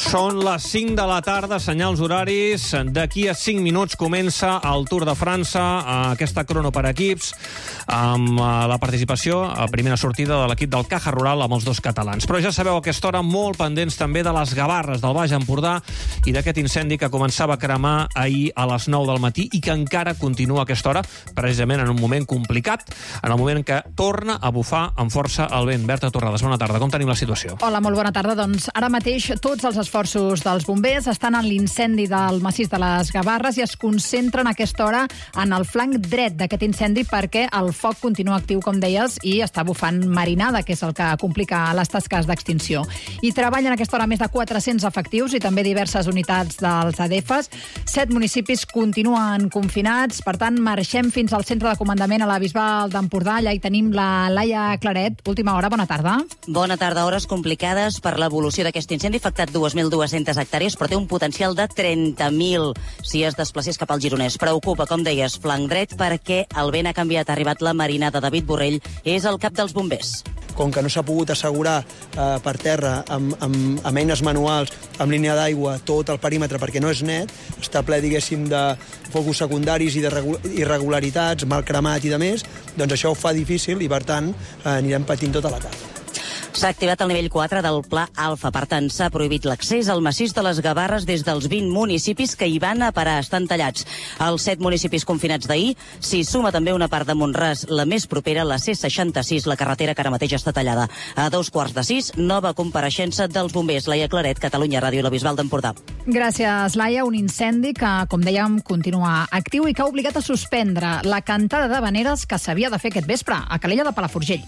Són les 5 de la tarda, senyals horaris. D'aquí a 5 minuts comença el Tour de França, aquesta crono per equips, amb la participació a primera sortida de l'equip del Caja Rural amb els dos catalans. Però ja sabeu a aquesta hora molt pendents també de les Gavarres del Baix Empordà i d'aquest incendi que començava a cremar ahir a les 9 del matí i que encara continua a aquesta hora, precisament en un moment complicat, en el moment que torna a bufar amb força el vent. Berta Torrades, bona tarda. Com tenim la situació? Hola, molt bona tarda. Doncs ara mateix tots els esforços dels bombers estan en l'incendi del massís de les Gavarres i es concentren a aquesta hora en el flanc dret d'aquest incendi perquè el foc continua actiu, com deies, i està bufant marinada, que és el que complica les tasques d'extinció. I treballen a aquesta hora més de 400 efectius i també diverses unitats dels ADFs. 7 municipis continuen confinats, per tant, marxem fins al centre de comandament a la Bisbal d'Empordà. Allà hi tenim la Laia Claret. Última hora, bona tarda. Bona tarda, hores complicades per l'evolució d'aquest incendi, afectat 2.200 hectàrees, però té un potencial de 30.000 si es desplacés cap al Gironès. Preocupa, com deies, flanc dret, perquè el vent ha canviat. Ha arribat la Marina de David Borrell, és el cap dels bombers. Com que no s'ha pogut assegurar per terra amb eines manuals, amb línia d'aigua, tot el perímetre, perquè no és net, està ple, diguéssim, de focus secundaris i d'irregularitats, mal cremat i de més, doncs això ho fa difícil i, per tant, anirem patint tota la tarda. S'ha activat el nivell 4 del Pla Alfa. Per tant, s'ha prohibit l'accés al massís de les Gavarres des dels 20 municipis que hi van a parar. Estan tallats. Els 7 municipis confinats d'ahir s'hi suma també una part de Mont-ras, la més propera, la C66, la carretera que ara mateix està tallada. A 5:45, nova compareixença dels bombers. Laia Claret, Catalunya Ràdio, la Bisbal d'Empordà. Gràcies, Laia. Un incendi que, com dèiem, continua actiu i que ha obligat a suspendre la cantada d'havaneres que s'havia de fer aquest vespre a Calella de Palafrugell.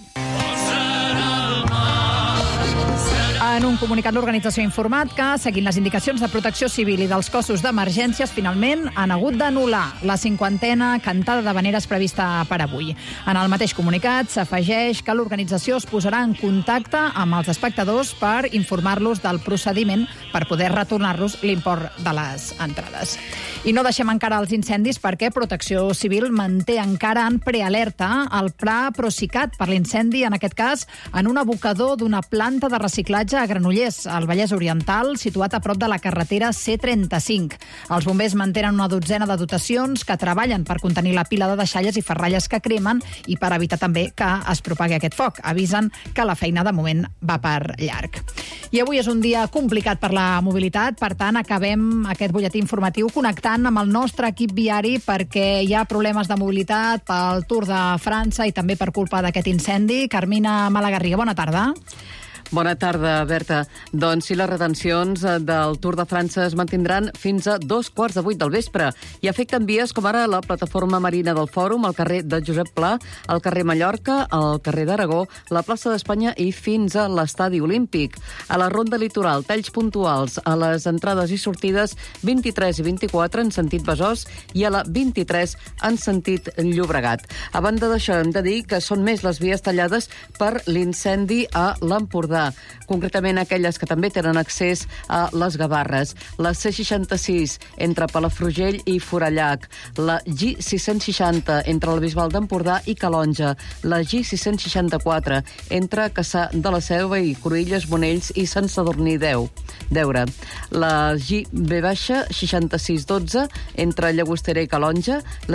En un comunicat, l'organització ha informat que, seguint les indicacions de Protecció Civil i dels cossos d'emergències, finalment han hagut d'anul·lar la 50a cantada d'havaneres prevista per avui. En el mateix comunicat s'afegeix que l'organització es posarà en contacte amb els espectadors per informar-los del procediment per poder retornar-los l'import de les entrades. I no deixem encara els incendis perquè Protecció Civil manté encara en prealerta el pla Procicat per l'incendi, en aquest cas, en un abocador d'una planta de reciclatge a Granollers, al Vallès Oriental, situat a prop de la carretera C35. Els bombers mantenen una dotzena de dotacions que treballen per contenir la pila de deixalles i ferralles que cremen i per evitar també que es propagui aquest foc. Avisen que la feina de moment va per llarg. I avui és un dia complicat per la mobilitat, per tant, acabem aquest butlletí informatiu connectant amb el nostre equip viari perquè hi ha problemes de mobilitat pel Tour de França i també per culpa d'aquest incendi. Carmina Malagarriga, bona tarda. Bona tarda, Berta. Doncs sí, les retencions del Tour de França es mantindran fins a 7:15 del vespre i afecten vies com ara la plataforma marina del Fòrum, el carrer de Josep Pla, el carrer Mallorca, el carrer d'Aragó, la plaça d'Espanya i fins a l'Estadi Olímpic. A la ronda litoral, talls puntuals a les entrades i sortides 23 i 24 en sentit Besòs i a la 23 en sentit Llobregat. A banda d'això, hem de dir que són més les vies tallades per l'incendi a l'Empordà, concretament aquelles que també tenen accés a les Gavarres. La C66 entre Palafrugell i Forallac, la G660 entre la Bisbal d'Empordà i Calonja, la G664 entre Cassà de la Selva i Cruïlles, Monells i Sant Sadurní d'Eure, la GB-6612 entre Llagostera i Calonja, la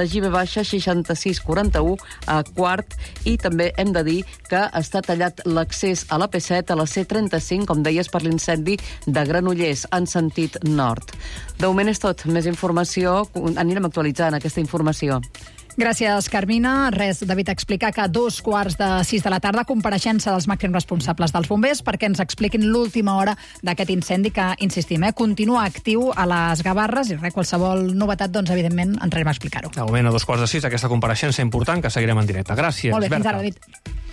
GB-6641 a Quart i també hem de dir que està tallat l'accés a la P7 a la C35, com deies, per l'incendi de Granollers, en sentit nord. De moment és tot. Més informació, anirem actualitzant aquesta informació. Gràcies, Carmina. Res, David, explicar que a 5:15 de la tarda compareixença dels màxims responsables dels bombers perquè ens expliquin l'última hora d'aquest incendi que, insistim, continua actiu a les Gavarres i qualsevol novetat, doncs, evidentment, entrarem a explicar-ho. De moment, a 5:15, aquesta compareixença important que seguirem en directe. Gràcies, Molt bé, Berta. fins ara, David.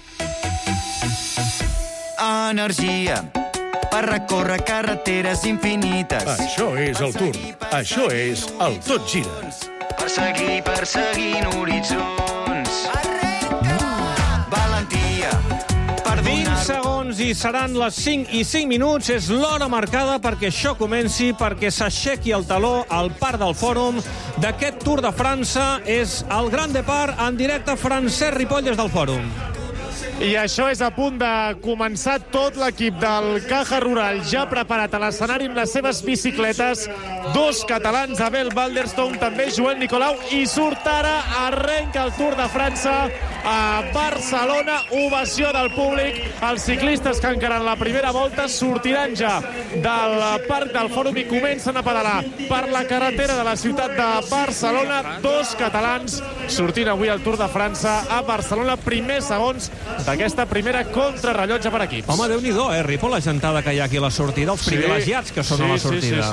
Energia per recórrer carreteres infinites. Això és el Tour. Això és el Tot Gira. Perseguint horitzons. Valentia per 20 segons i seran les 5:05. És l'hora marcada perquè això comenci, perquè s'aixequi el taló al Parc del Fòrum d'aquest Tour de França. És el Gran Depart en directe. Francesc Ripoll des del Fòrum. I això és a punt de començar. Tot l'equip del Caja Rural ja preparat a l'escenari amb les seves bicicletes. 2 catalans, Abel Balderstone, també Joel Nicolau, i surt ara, arrenca el Tour de França a Barcelona, ovació del públic. Els ciclistes que encaren la primera volta sortiran ja del Parc del Fòrum i comencen a pedalar per la carretera de la ciutat de Barcelona. 2 catalans sortint avui al Tour de França a Barcelona, primers segons d'aquesta primera contrarrellotge per equips. Home, Déu-n'hi-do, Ripoll, la gentada que hi ha aquí a la sortida, els privilegiats que són a la sortida.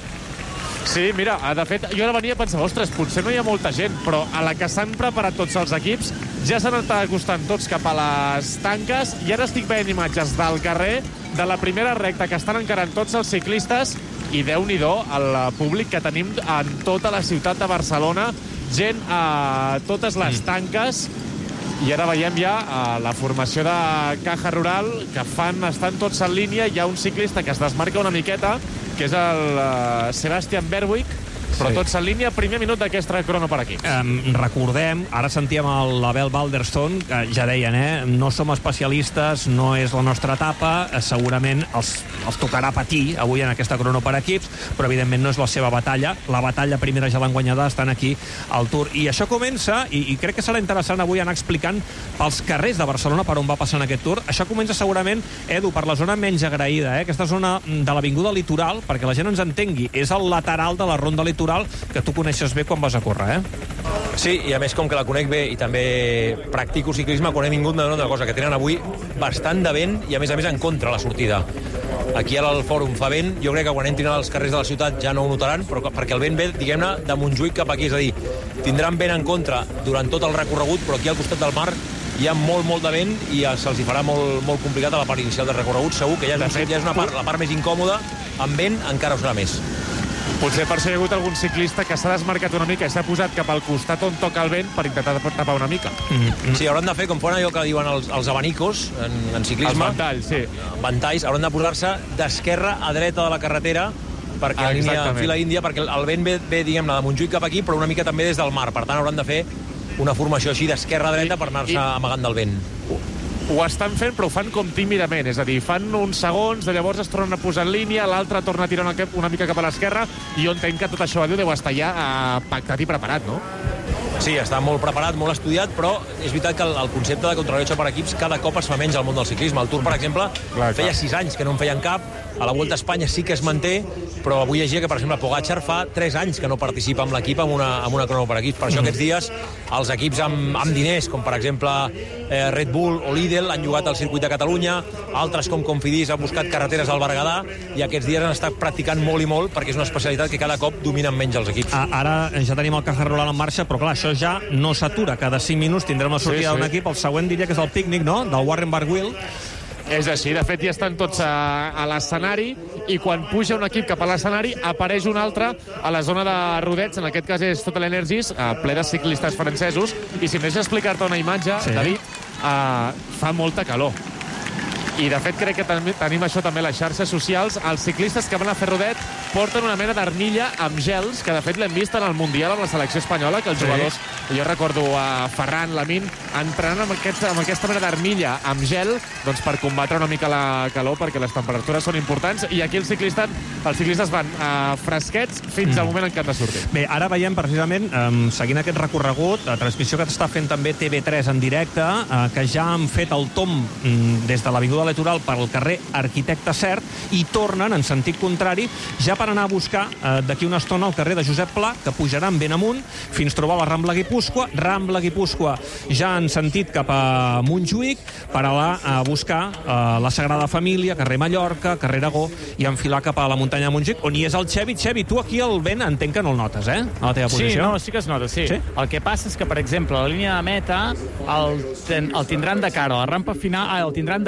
Sí, mira, de fet, jo ara venia a pensar, ostres, potser no hi ha molta gent, però a la que s'han preparat tots els equips ja s'han anat acostant tots cap a les tanques i ara estic veient imatges del carrer de la primera recta que estan encarant tots els ciclistes i Déu-n'hi-do el públic que tenim en tota la ciutat de Barcelona, gent a totes les tanques. I ara veiem ja la formació de Caja Rural, que estan tots en línia. Hi ha un ciclista que es desmarca una miqueta, que és el Sebastian Berwick, però tots en línia, primer minut d'aquesta crono per aquí. Recordem, ara sentíem l'Abel Balderstone, que ja deien, no som especialistes, no és la nostra etapa, segurament els tocarà patir avui en aquesta crono per equips, però evidentment no és la seva batalla. La batalla primera ja l'han guanyada, estan aquí al Tour. I això comença, i crec que serà interessant avui anar explicant pels carrers de Barcelona per on va passant aquest Tour. Això comença segurament, Edu, per la zona menys agraïda, aquesta zona de l'Avinguda Litoral, perquè la gent ens entengui. És el lateral de la Ronda Litoral, que tu coneixes bé quan vas a córrer, Sí, i a més, com que la conec bé i també practico ciclisme, quan he vingut m'he donat una cosa, que tenen avui bastant de vent i a més en contra la sortida. Aquí ara al Fòrum fa vent, jo crec que quan entrin als carrers de la ciutat ja no ho notaran, però perquè el vent ve, diguem-ne, de Montjuïc cap aquí, és a dir, tindran vent en contra durant tot el recorregut, però aquí al costat del mar hi ha molt de vent i se'ls hi farà molt complicat a la part inicial del recorregut. Segur que ja és una part, la part més incòmoda, amb vent encara ho serà més. Potser per això hi ha hagut algun ciclista que s'ha desmarcat una mica i s'ha posat cap al costat on toca el vent per intentar tapar una mica. Sí, hauran de fer com fan allò que diuen els abanicos en ciclisme. Els ventalls, sí. Ventalls, hauran de posar-se d'esquerra a dreta de la carretera perquè en fila índia, perquè el vent ve diguem-ne, de Montjuïc cap aquí, però una mica també des del mar. Per tant, hauran de fer una formació així d'esquerra a dreta per anar-se amagant del vent. Ho estan fent, però ho fan com tímidament, és a dir, fan uns segons, de llavors es tornen a posar en línia, l'altre torna a tirar una mica cap a l'esquerra, i jo entenc que tot això deu estar ja pactat i preparat, no? Sí, està molt preparat, molt estudiat, però és veritat que el concepte de contrarellotge per equips cada cop es fa menys al món del ciclisme. El Tour, per exemple, feia 6 anys que no en feien cap, a la Vuelta a Espanya sí que es manté, però avui llegia que, per exemple, Pogačar fa 3 anys que no participa amb l'equip en una crono per equips. Per això aquests dies els equips amb diners, com per exemple Red Bull o Lidl, han jugat al circuit de Catalunya, altres com Cofidis han buscat carreteres al Berguedà, i aquests dies han estat practicant molt i molt perquè és una especialitat que cada cop dominen menys els equips. Ara ja tenim el Caja Rural en marxa, però clar, això ja no s'atura. Cada 5 minuts tindrem la sortida d'un equip. El següent diria que és el pícnic, no?, del Warren Barguil. És així, de fet ja estan tots a l'escenari, i quan puja un equip cap a l'escenari apareix un altre a la zona de Rodets, en aquest cas és Total Energies, ple de ciclistes francesos, i si em deixes explicar-te una imatge, David, fa molta calor. I de fet crec que tenim això també a les xarxes socials. Els ciclistes que van a fer rodet porten una mena d'armilla amb gels, que de fet l'hem vist en el Mundial amb la selecció espanyola, que els jugadors, jo recordo a Ferran, Lamín, entrenant amb aquesta mena d'armilla amb gel, doncs per combatre una mica la calor, perquè les temperatures són importants, i aquí els ciclistes van fresquets fins al moment en què han de sortir. Bé, ara veiem precisament, seguint aquest recorregut, la transmissió que està fent també TV3 en directe, que ja han fet el tomb des de l'Avinguda Litoral pel carrer Arquitecte Sert i tornen en sentit contrari ja per anar a buscar d'aquí una estona el carrer de Josep Pla, que pujaran ben amunt fins trobar la Rambla Guipúscoa ja en sentit cap a Montjuïc per anar a buscar la Sagrada Família, carrer Mallorca, carrer Aragó, i enfilar cap a la muntanya de Montjuïc, on hi és el Xevi. Xevi, tu aquí el vent entenc que no el notes, a la teva posició? Sí que es nota, sí. El que passa és que, per exemple, la línia de meta el tindran de cara, la rampa final el tindran de cul.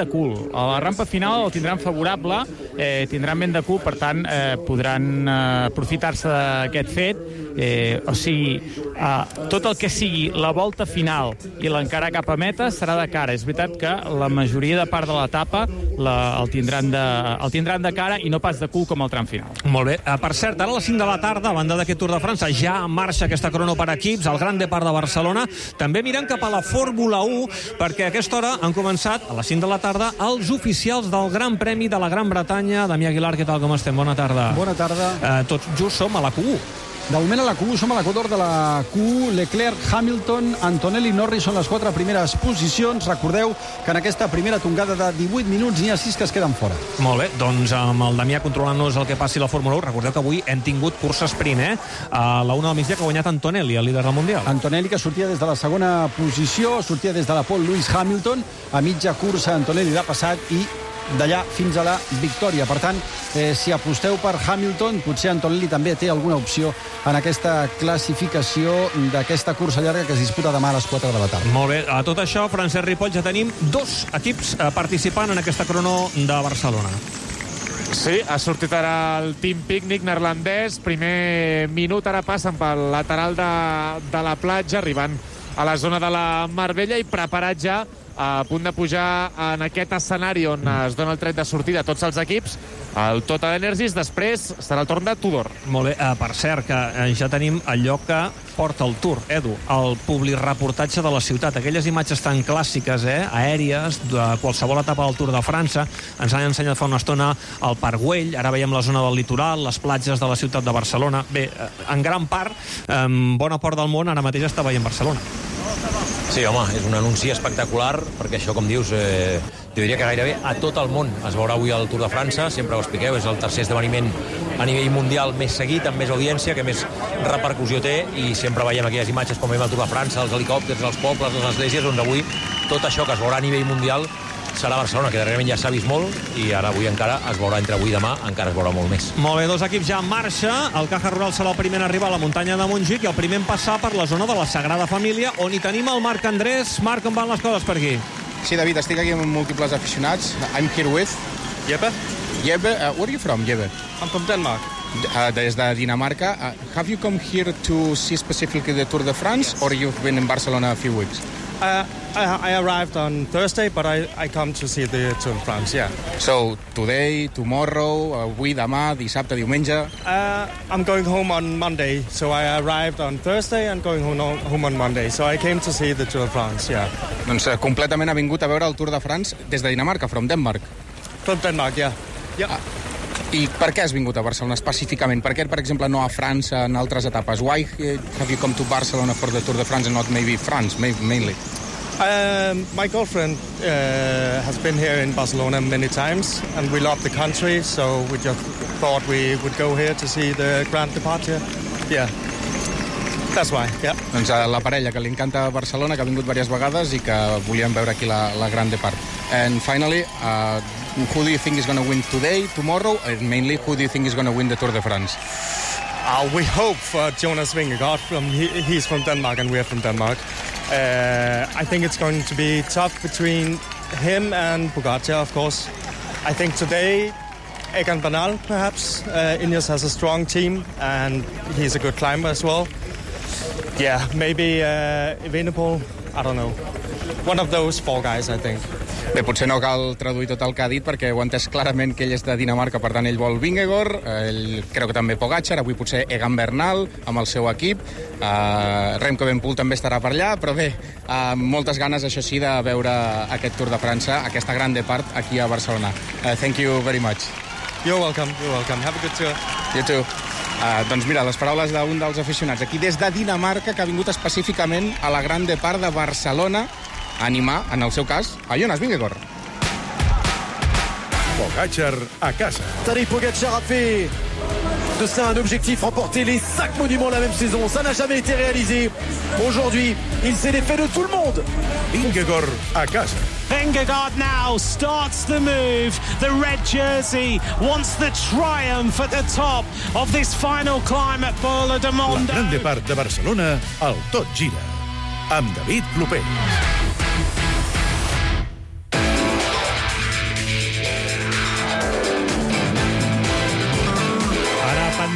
la rampa final el tindran favorable, tindran vent de cul, per tant, podran aprofitar-se d'aquest fet. O sigui, tot el que sigui la volta final i l'encarar cap a meta serà de cara. És veritat que la majoria de part de l'etapa el tindran de cara i no pas de cul com el tram final. Molt bé. Per cert, ara a les 5 de la tarda, a banda d'aquest Tour de França, ja en marxa aquesta crono per equips, al Gran Depart de Barcelona. També mirem cap a la Fórmula 1, perquè a aquesta hora han començat, a les 5 de la tarda, els oficials del Gran Premi de la Gran Bretanya. Damià Aguilar, què tal, com estem? Bona tarda. Bona tarda. Tots just som a la Q1. De moment a la Q1, som a l'equador de la Q1. Leclerc, Hamilton, Antonelli i Norris són les 4 primeres posicions. Recordeu que en aquesta primera tongada de 18 minuts n'hi ha 6 que es queden fora. Molt bé, doncs amb el Damià controlant-nos el que passi a la Fórmula 1. Recordeu que avui hem tingut cursa sprint, a la 1 del migdia, que ha guanyat Antonelli, el líder del Mundial. Antonelli, que sortia des de la segona posició, sortia des de la pole Lewis Hamilton. A mitja cursa Antonelli l'ha passat i d'allà fins a la victòria. Per tant, si aposteu per Hamilton, potser Antonelli també té alguna opció en aquesta classificació d'aquesta cursa llarga que es disputa demà a les 4 de la tarda. Molt bé, a tot això, Francesc Ripoll, ja tenim 2 equips participant en aquesta crono de Barcelona. Sí, ha sortit ara el Team Picnic neerlandès. Primer minut, ara passen pel lateral de la platja, arribant a la zona de la Marbella i preparat ja a punt de pujar en aquest escenari on es dona el tret de sortida a tots els equips, el Total Energies. Després serà el torn de Tudor. Molt bé, per cert, que ja tenim allò que porta el Tour, Edu, el publireportatge de la ciutat, aquelles imatges tan clàssiques, aèries, de qualsevol etapa del Tour de França. Ens han ensenyat fa una estona el Parc Güell, ara veiem la zona del litoral, les platges de la ciutat de Barcelona. Bé, en gran part, bona part del món ara mateix està veient Barcelona. Sí, home, és un anunci espectacular, perquè això, com dius, jo diria que gairebé a tot el món es veurà avui al Tour de França, sempre ho expliqueu, és el tercer esdeveniment a nivell mundial més seguit, amb més audiència, que més repercussió té, i sempre veiem aquelles imatges com veiem al Tour de França, els helicòpters, els pobles, les esglésies, doncs avui tot això que es veurà a nivell mundial serà a Barcelona, que darrerament ja s'ha vist molt, i ara avui encara es veurà, entre avui i demà, encara es veurà molt més. Molt bé, 2 equips ja en marxa. El Caja Rural serà el primer en arribar a la muntanya de Montjuïc i el primer en passar per la zona de la Sagrada Família, on hi tenim el Marc Andrés. Marc, com van les coses per aquí? Sí, David, estic aquí amb múltiples aficionats. I'm here with... Jeppe. Jeppe, where are you from, Jeppe? I'm from Denmark. Des de Dinamarca. Have you come here to see specifically the Tour de France, or you've been in Barcelona a few weeks? I arrived on Thursday, but I come to see the Tour de France, yeah. So, today, tomorrow, avui, demà, dissabte, diumenge... I'm going home on Monday, so I arrived on Thursday and going home on Monday. So I came to see the Tour de France, yeah. Doncs completament ha vingut a veure el Tour de France des de Dinamarca, from Denmark. From Denmark, yeah. Yeah. I per què has vingut a Barcelona específicament? Per què, per exemple, no a França en altres etapes? Why have you come to Barcelona for the Tour de France and not maybe France, mainly? My girlfriend has been here in Barcelona many times, and we love the country, so we just thought we would go here to see the Grand Depart here. Yeah. That's why, yeah. Doncs la parella que li encanta Barcelona, que ha vingut diverses vegades i que volíem veure aquí la Grand Depart. And finally, who do you think is going to win today, tomorrow, and mainly who do you think is going to win the Tour de France? We hope for Jonas Vingegaard. He's from Denmark and we're from Denmark. I think it's going to be tough between him and Pogačar, of course. I think today, Egan Bernal, perhaps. Ineos has a strong team and he's a good climber as well. Yeah, maybe Evenepoel, I don't know. One of those 4 guys, I think. Bé, potser no cal traduir tot el que ha dit perquè ho ha entès clarament que ell és de Dinamarca, per tant ell vol Vingegaard, ell creu que també Pogačar, avui potser Egan Bernal amb el seu equip, Remco Evenepoel també estarà per allà, però bé, moltes ganes, això sí, de veure aquest Tour de França, aquesta Grand Depart aquí a Barcelona. Thank you very much. You're welcome. Have a good tour. You too. Doncs mira, les paraules d'un dels aficionats aquí des de Dinamarca, que ha vingut específicament a la Grand Depart de Barcelona a animar, en el seu cas, a Jonas Vingegaard. Pogačar a casa. Tadej Pogačar a fait de ça un objectif, remporter les 5 monuments la même saison. Ça n'a jamais été réalisé. Aujourd'hui, il s'est défait de tout le monde. Vingegaard a casa. Vingegaard now starts the move. The red jersey wants the triumph at the top of this final climb at Bola de Mondo. La Gran Depart de Barcelona, al Tot Gira, amb David Clopés.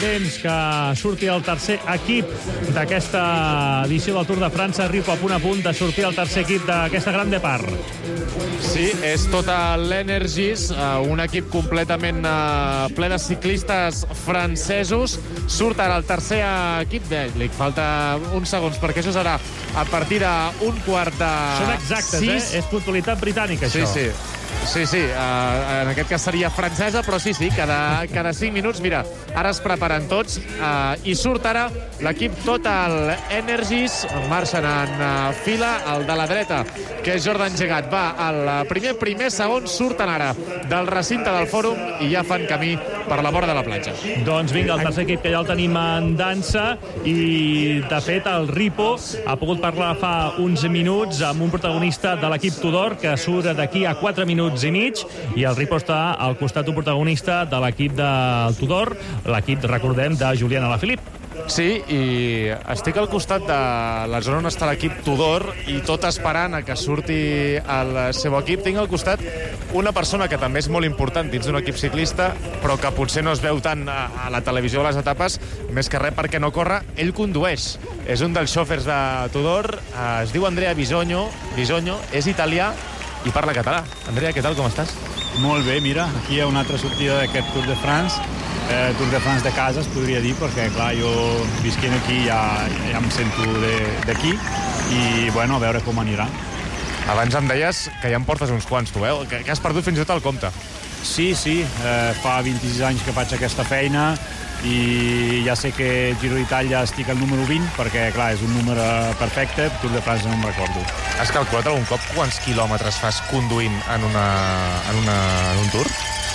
temps que surti el tercer equip d'aquesta edició del Tour de França. Ripo a punt de sortir el tercer equip d'aquesta Grand Depart. Sí, és tot l'Energys, un equip completament ple de ciclistes francesos. Surt ara el tercer equip, li falta uns segons perquè això serà a partir d'un quart de 6. Són exactes, És puntualitat britànica, això. Sí, en aquest cas seria francesa, però sí, cada 5 minuts. Mira, ara es preparen tots i surt ara l'equip Total Energies. Marxen en fila, el de la dreta, que és Jordan Gegat, va al primer, segon, surten ara del recinte del fòrum i ja fan camí per la vora de la platja. Doncs vinga, el tercer equip que ja el tenim en dansa i, de fet, el Ripo ha pogut parlar fa uns minuts amb un protagonista de l'equip Tudor que surt d'aquí a 4 minuts i mig, i el Ripo està al costat d'un protagonista de l'equip del Tudor, l'equip, recordem, de Julian Alaphilippe. Sí, i estic al costat de la zona on està l'equip Tudor i tot esperant a que surti el seu equip. Tinc al costat una persona que també és molt important dins d'un equip ciclista, però que potser no es veu tant a la televisió a les etapes, més que res perquè no corre. Ell condueix, és un dels xòfers de Tudor, es diu Andrea Bisogno, és italià i parla català. Andrea, què tal, com estàs? Molt bé, mira, aquí hi ha una altra sortida d'aquest Tour de France, Tour de France de casa, es podria dir, perquè, clar, jo visquent aquí ja em sento d'aquí i, bueno, a veure com anirà. Abans em deies que ja em portes uns quants, tu, que has perdut fins i tot el compte. Sí, fa 26 anys que faig aquesta feina i ja sé que Giro d'Itàlia estic al número 20 perquè, clar, és un número perfecte. Tour de France no em recordo. Has calculat algun cop quants quilòmetres fas conduint en un Tour?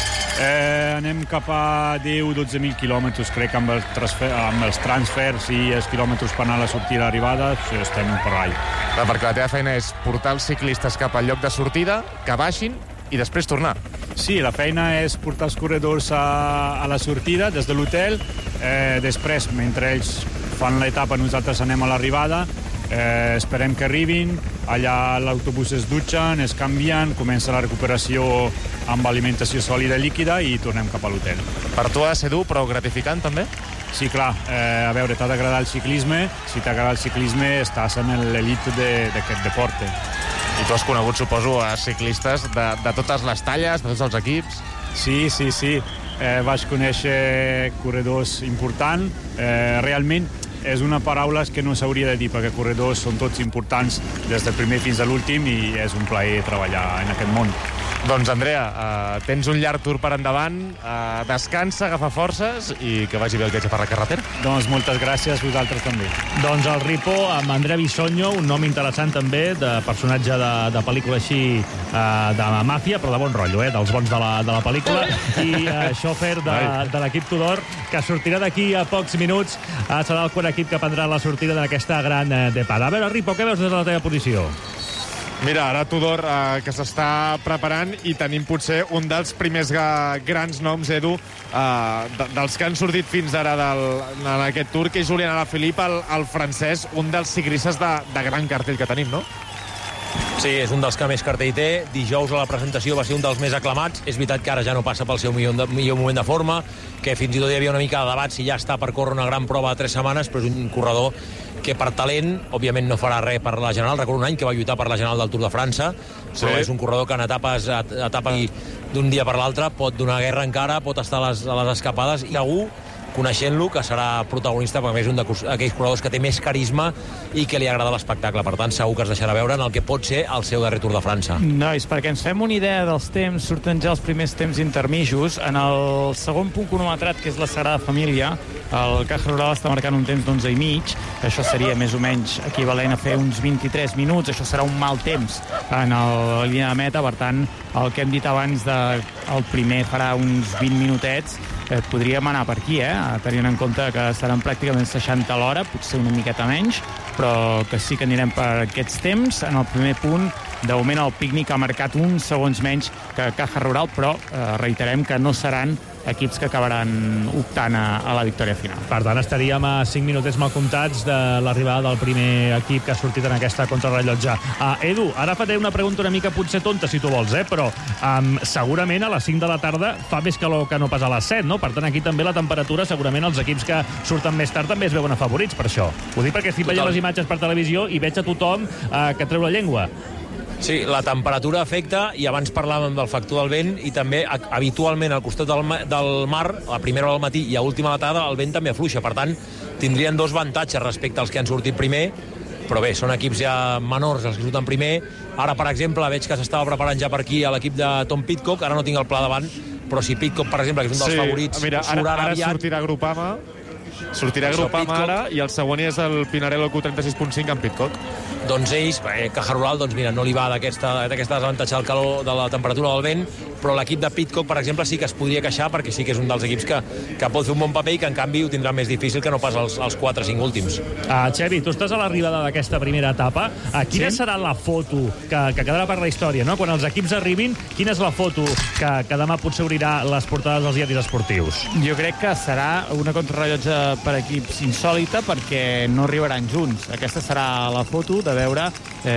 Anem cap a 10-12.000 quilòmetres, crec, amb els transfers i els quilòmetres per anar a la sortida i l'arribada, estem per avall. Perquè la teva feina és portar els ciclistes cap al lloc de sortida, que baixin i després tornar. Sí, la feina és portar els corredors a la sortida des de l'hotel. Després, mentre ells fan l'etapa, nosaltres anem a l'arribada. Esperem que arribin, allà l'autobús es dutxen, es canvien, comença la recuperació amb alimentació sòlida i líquida i tornem cap a l'hotel. Per tu ha de ser dur, però gratificant també? Sí, clar, a veure, t'ha d'agradar el ciclisme. Si t'agrada el ciclisme estàs en l'elit d'aquest deporte. I tu has conegut, suposo, a ciclistes de totes les talles, de tots els equips? Sí. Vaig conèixer corredors importants. Realment és una paraula que no s'hauria de dir, perquè corredors són tots importants des del primer fins a l'últim i és un plaer treballar en aquest món. Doncs, Andrea, tens un llarg tour per endavant, descansa, agafa forces i que vagi bé el viatge per la carretera. Doncs moltes gràcies, vosaltres també. Doncs el Ripo amb Andrea Bisogno, un nom interessant també, de personatge de pel·lícula així de màfia, però de bon rotllo, dels bons de la pel·lícula, i xòfer de l'equip Tudor, que sortirà d'aquí a pocs minuts. Serà el quart equip que prendrà la sortida d'aquesta Grand Depart. A veure, Ripo, què veus des de la teva posició? Mira, ara Tudor, que s'està preparant, i tenim potser un dels primers grans noms, Edu, dels que han sortit fins ara en aquest Tour, que és Julian Alaphilippe, el francès, un dels ciclistes de gran cartell que tenim, no? Sí, és un dels que més cartell té. Dijous a la presentació va ser un dels més aclamats. És veritat que ara ja no passa pel seu millor moment de forma, que fins i tot hi havia una mica de debat si ja està per córrer una gran prova de 3 setmanes, però és un corredor que per talent, òbviament, no farà res per la General. Recordo un any que va lluitar per la General del Tour de França, però és un corredor que en etapes d'un dia per l'altre pot donar guerra encara, pot estar a les escapades, i segur, coneixent-lo, que serà protagonista, perquè és un d'aquells corredors que té més carisma i que li agrada l'espectacle. Per tant, segur que es deixarà veure en el que pot ser el seu darrer Tour de França. Nois, perquè ens fem una idea dels temps, surten ja els primers temps intermijos. En el segon punt cronometrat, que és la Sagrada Família, el Caja Rural està marcant un temps d'11 i mig. Això seria més o menys equivalent a fer uns 23 minuts. Això serà un mal temps en la línia de meta. Per tant, el que hem dit abans, el primer farà uns 20 minutets, podríem anar per aquí, tenint en compte que seran pràcticament 60 a l'hora, potser una miqueta menys, però que sí que anirem per aquests temps. En el primer punt De moment el Pícnic ha marcat uns segons menys que Caja Rural, però reiterem que no seran equips que acabaran optant a la victòria final. Per tant, estaríem a 5 minutets mal comptats de l'arribada del primer equip que ha sortit en aquesta contrarrellotge. Edu, ara faré una pregunta una mica potser tonta, si tu vols, però segurament a les 5 de la tarda fa més calor que no pas a les 7, no? Per tant, aquí també la temperatura, segurament els equips que surten més tard també es veuen afavorits per això. Ho dic perquè estic veient les imatges per televisió i veig a tothom que treu la llengua. Sí, la temperatura afecta, i abans parlàvem del factor del vent, i també habitualment al costat del mar, a primera hora del matí i a última de la tarda, el vent també afluixa. Per tant, tindrien dos avantatges respecte als que han sortit primer, però bé, són equips ja menors els que surten primer. Ara, per exemple, veig que s'estava preparant ja per aquí a l'equip de Tom Pidcock, ara no tinc el pla davant, però si Pidcock, per exemple, que és un dels favorits, surt ara aviat... Sortirà Groupama ara, i el següent és el Pinarello Q36.5 amb Pidcock. Doncs ells, Caja Rural, doncs mira, no li va d'aquesta desavantatge del calor, de la temperatura del vent, però l'equip de Pidcock, per exemple, sí que es podria queixar, perquè sí que és un dels equips que pot fer un bon paper i que, en canvi, ho tindrà més difícil que no pas els 4-5 últims. Xevi, tu estàs a l'arribada d'aquesta primera etapa. Quina serà la foto que quedarà per la història, no? Quan els equips arribin, quina és la foto que demà potser obrirà les portades dels diaris esportius? Jo crec que serà una contrarrellotge per equips insòlita, perquè no arribaran junts. Aquesta serà la foto de veure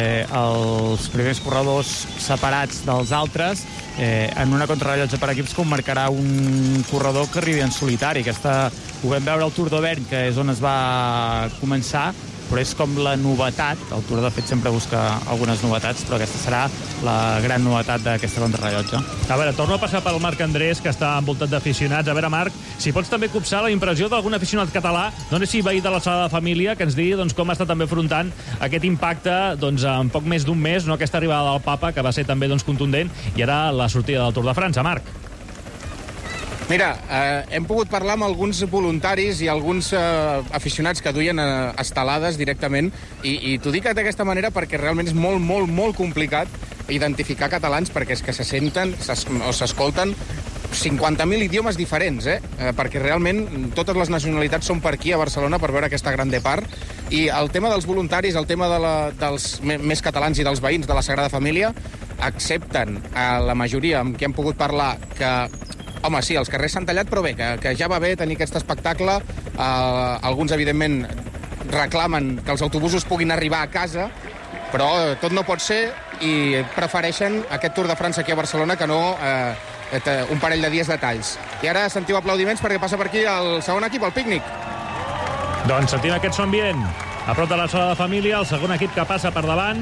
els primers corredors separats dels altres en una contrarrellotge per equips que marcarà un corredor que arribi en solitari. Aquesta ho vam veure al Tour d'Auvergne, que és on es va començar, però és com la novetat. El Tour, de fet, sempre busca algunes novetats, però aquesta serà la gran novetat d'aquesta contrarrellotge. A veure, torno a passar pel Marc Andrés, que està envoltat d'aficionats. A veure, Marc, si pots també copsar la impressió d'algun aficionat català, no sé si veí de la Sagrada Família, que ens digui com està també afrontant aquest impacte en poc més d'un mes, aquesta arribada del Papa, que va ser també contundent, i ara la sortida del Tour de França. Marc. Mira, hem pogut parlar amb alguns voluntaris i alguns aficionats que duien estelades directament, i t'ho dic d'aquesta manera perquè realment és molt, molt, molt complicat identificar catalans, perquè és que se senten o s'escolten 50.000 idiomes diferents, perquè realment totes les nacionalitats són per aquí a Barcelona per veure aquesta gran depart. I el tema dels voluntaris, el tema dels més catalans i dels veïns de la Sagrada Família, accepten a la majoria amb qui hem pogut parlar que home, sí, els carrers s'han tallat, però bé, que ja va bé tenir aquest espectacle. Alguns, evidentment, reclamen que els autobusos puguin arribar a casa, però tot no pot ser, i prefereixen aquest Tour de França aquí a Barcelona que no un parell de dies de talls. I ara sentiu aplaudiments perquè passa per aquí el segon equip, el Pícnic. Doncs sentim aquest so ambient. A prop de la Sagrada Família, el segon equip que passa per davant.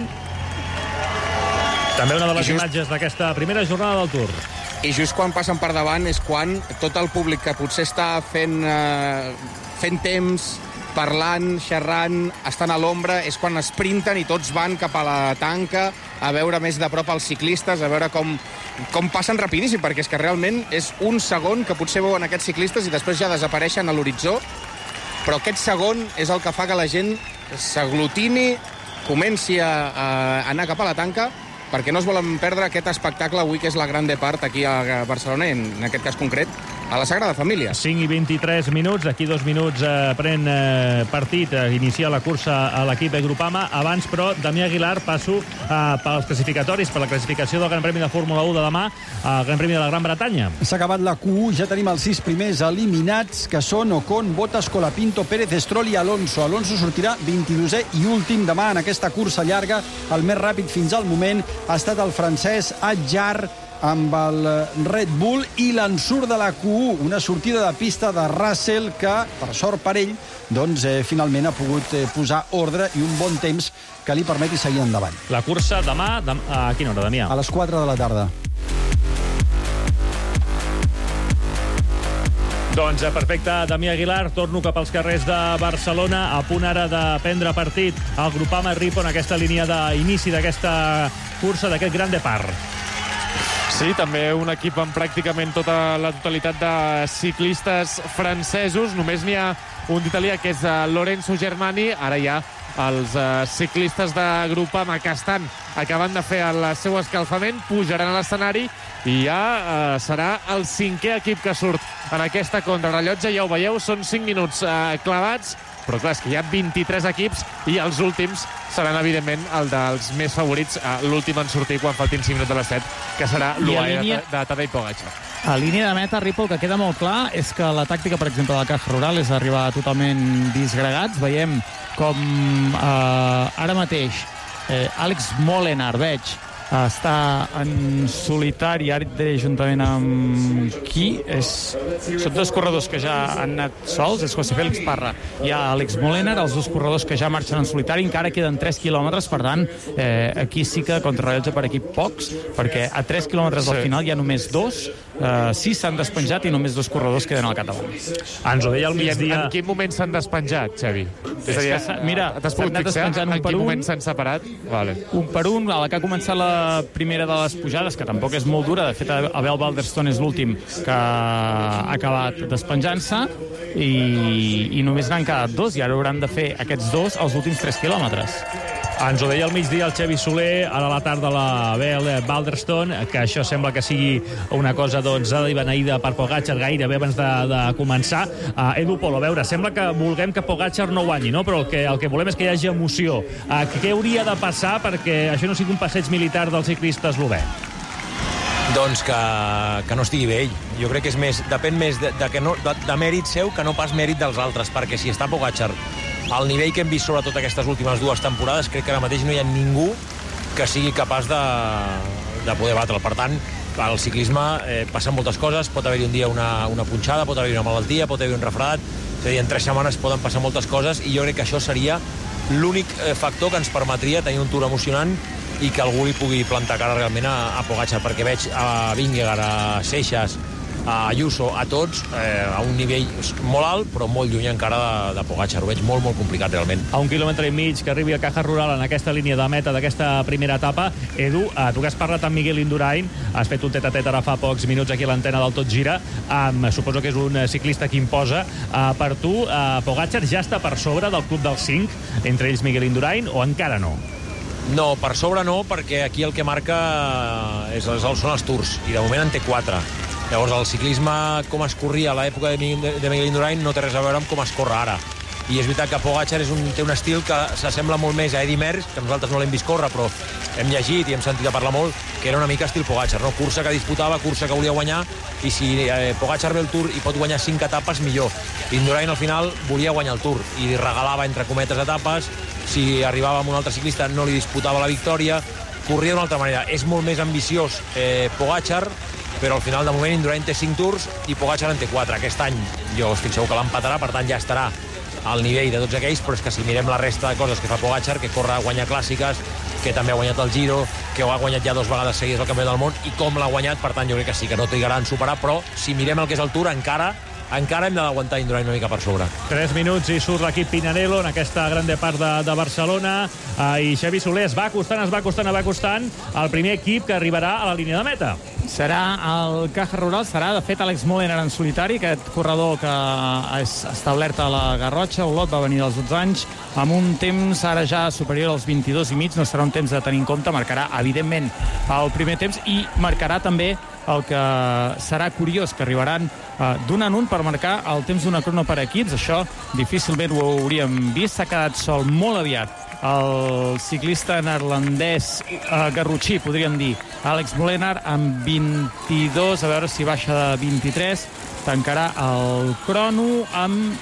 També una de les imatges d'aquesta primera jornada del Tour. I just quan passen per davant és quan tot el públic que potser està fent temps, parlant, xerrant, estan a l'ombra, és quan esprinten i tots van cap a la tanca a veure més de prop els ciclistes, a veure com passen rapidíssim, perquè és que realment és un segon que potser veuen aquests ciclistes i després ja desapareixen a l'horitzó, però aquest segon és el que fa que la gent s'aglutini, comenci a anar cap a la tanca, perquè no es volen perdre aquest espectacle avui, que és la gran depart aquí a Barcelona, i en aquest cas concret a la Sagrada Família. 5 i 23 minuts, d'aquí 2 minuts pren partit, inicia la cursa a l'equip de Groupama. Abans, però, Damià Aguilar, passo pels classificatoris, per la classificació del Gran Premi de Fórmula 1 de demà, al Gran Premi de la Gran Bretanya. S'ha acabat la Q1, ja tenim els 6 primers eliminats, que són Ocon, Bottas, Colapinto, Pérez, Stroll i Alonso. Alonso sortirà 22è i últim demà en aquesta cursa llarga. El més ràpid fins al moment ha estat el francès Adjar, amb el Red Bull, i l'ensurt de la Q1, una sortida de pista de Russell que, per sort per ell, finalment ha pogut posar ordre i un bon temps que li permeti seguir endavant. La cursa demà, a quina hora, Damià? A les 4 de la tarda. Doncs perfecte, Damià Aguilar, torno cap als carrers de Barcelona, a punt ara de prendre partit al Groupama Ripo en aquesta línia d'inici d'aquesta cursa, d'aquest Gran Depart. Sí, també un equip amb pràcticament tota la totalitat de ciclistes francesos. Només n'hi ha un d'italià, que és Lorenzo Germani. Ara hi ha els ciclistes de Groupama que estan acabant de fer el seu escalfament, pujaran a l'escenari i ja serà el 5è equip que surt en aquesta contrarrellotge. Ja ho veieu, són 5 minuts clavats però clar, és que hi ha 23 equips i els últims seran, evidentment, el dels més favorits, l'últim en sortir quan faltin 5 minuts de les 7, que serà l'UAE de Tadej Pogačar. A línia de meta, Ripoll, que queda molt clar és que la tàctica, per exemple, del Caja Rural és arribar totalment disgregats. Veiem com ara mateix Alex Molenaar, veig, està en solitari, ara juntament amb qui? Són dos corredors que ja han anat sols, és José Félix Parra i Alex Molenaar, els dos corredors que ja marxen en solitari, encara queden 3 quilòmetres, per tant, aquí sí que contrarrellotge per equip pocs, perquè a 3 quilòmetres del final hi ha només 2, 6 s'han despenjat i només 2 corredors queden al capdavant. Ens ho deia al migdia. En quin moment s'han despenjat, Xavi? És a dir, mira, t'has pogut fixar en quin moment s'han separat? Un per un, a la que ha començat la primera de les pujades, que tampoc és molt dura, de fet Abel Balderston és l'últim que ha acabat despenjant-se i només n'han quedat 2 i ara hauran de fer aquests 2 els últims 3 quilòmetres. Ens ho deia al migdia el Xavi Soler, ara a la tarda l'Abel Balderston, que això sembla que sigui una cosa beneïda per Pogačar gairebé abans de començar. Edu Polo, a veure, sembla que vulguem que Pogačar no guanyi, no? Però el que volem és que hi hagi emoció. Què hauria de passar perquè això no sigui un passeig militar del ciclista eslovè? Doncs que no estigui bé ell. Jo crec que és més, depèn més de mèrit seu que no pas mèrit dels altres, perquè si està Pogačar al nivell que hem vist sobretot aquestes últimes 2 temporades, crec que ara mateix no hi ha ningú que sigui capaç de poder batre'l. Per tant, al ciclisme passen moltes coses, pot haver-hi un dia una punxada, pot haver-hi una malaltia, pot haver-hi un refredat, és a dir, en 3 setmanes poden passar moltes coses i jo crec que això seria l'únic factor que ens permetria tenir un Tour emocionant i que algú li pugui plantar cara realment a Pogačar, perquè veig a Vingegaard, a Seixas, a Ayuso, a tots, a un nivell molt alt, però molt lluny encara de Pogačar. Ho veig molt, molt complicat, realment. A 1 quilòmetre i mig que arribi el Caja Rural en aquesta línia de meta d'aquesta primera etapa. Edu, tu que has parlat amb Miguel Indurain, has fet un tet-a-tet ara fa pocs minuts aquí a l'antena del Tot Gira, suposo que és un ciclista que imposa. Per tu, Pogačar ja està per sobre del club dels 5, entre ells Miguel Indurain, o encara no? No, per sobre no, perquè aquí el que marca són els Tours, i de moment en té 4. Llavors, el ciclisme, com es corria a l'època de Miguel Indurain, no té res a veure amb com es corre ara. I és veritat que Pogačar té un estil que s'assembla molt més a Eddy Merckx, que nosaltres no l'hem vist córrer, però hem llegit i hem sentit a parlar molt, que era una mica estil Pogačar, no? Cursa que disputava, cursa que volia guanyar, i si Pogačar ve el Tour i pot guanyar 5 etapes, millor. Indurain, al final, volia guanyar el Tour, i regalava, entre cometes, etapes. Si arribava amb un altre ciclista, no li disputava la victòria, corria d'una altra manera. És molt més ambiciós Pogačar, però al final, de moment, Indurain té 5 Tours i Pogačar en té 4. Aquest any jo estic segur que l'empatarà, per tant ja estarà al nivell de tots aquells, però és que si mirem la resta de coses que fa Pogačar, que corre a guanyar clàssiques, que també ha guanyat el Giro, que ho ha guanyat ja 2 vegades seguides al Campionat del Món, i com l'ha guanyat, per tant jo crec que sí, que no trigarà en superar, però si mirem el que és el Tour, encara hem d'aguantar Indurain una mica per sobre. 3 minuts i surt l'equip Pinarello en aquesta grande part de Barcelona, i Xavi Soler es va acostant el primer equip que arribarà a la línia de meta. Serà el Caja Rural, serà de fet Alex Molenaar en solitari, aquest corredor que és establert a la Garrotxa. Olot va venir dels 12 anys amb un temps ara ja superior als 22 i mig, no serà un temps de tenir en compte, marcarà evidentment el primer temps i marcarà també el que serà curiós, que arribaran d'un en un per marcar el temps d'una crono per equips. Això difícilment ho hauríem vist, s'ha quedat sol molt aviat el ciclista neerlandès garrotxí, podríem dir, Alex Molenaar, amb 22, a veure si baixa de 23, tancarà el crono amb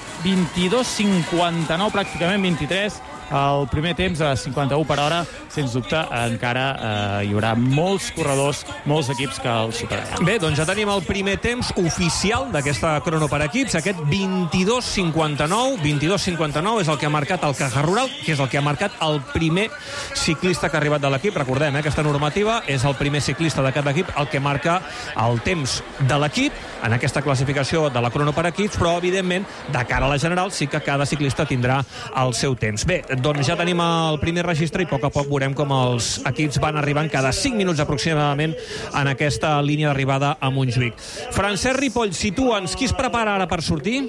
22:59, pràcticament 23, el primer temps a 51 per hora. Sens dubte, encara hi haurà molts corredors, molts equips que el superaran. Bé, doncs ja tenim el primer temps oficial d'aquesta crono per equips, aquest 22:59. 22:59 és el que ha marcat el Caja Rural, que és el que ha marcat el primer ciclista que ha arribat de l'equip. Recordem, aquesta normativa és el primer ciclista de cada equip el que marca el temps de l'equip en aquesta classificació de la crono per equips, però, evidentment, de cara a la general sí que cada ciclista tindrà el seu temps. Bé, doncs ja tenim el primer registre i a poc veurem com els equips van arribant cada 5 minuts aproximadament en aquesta línia d'arribada a Montjuïc. Francesc Ripoll, situa'ns, qui es prepara ara per sortir?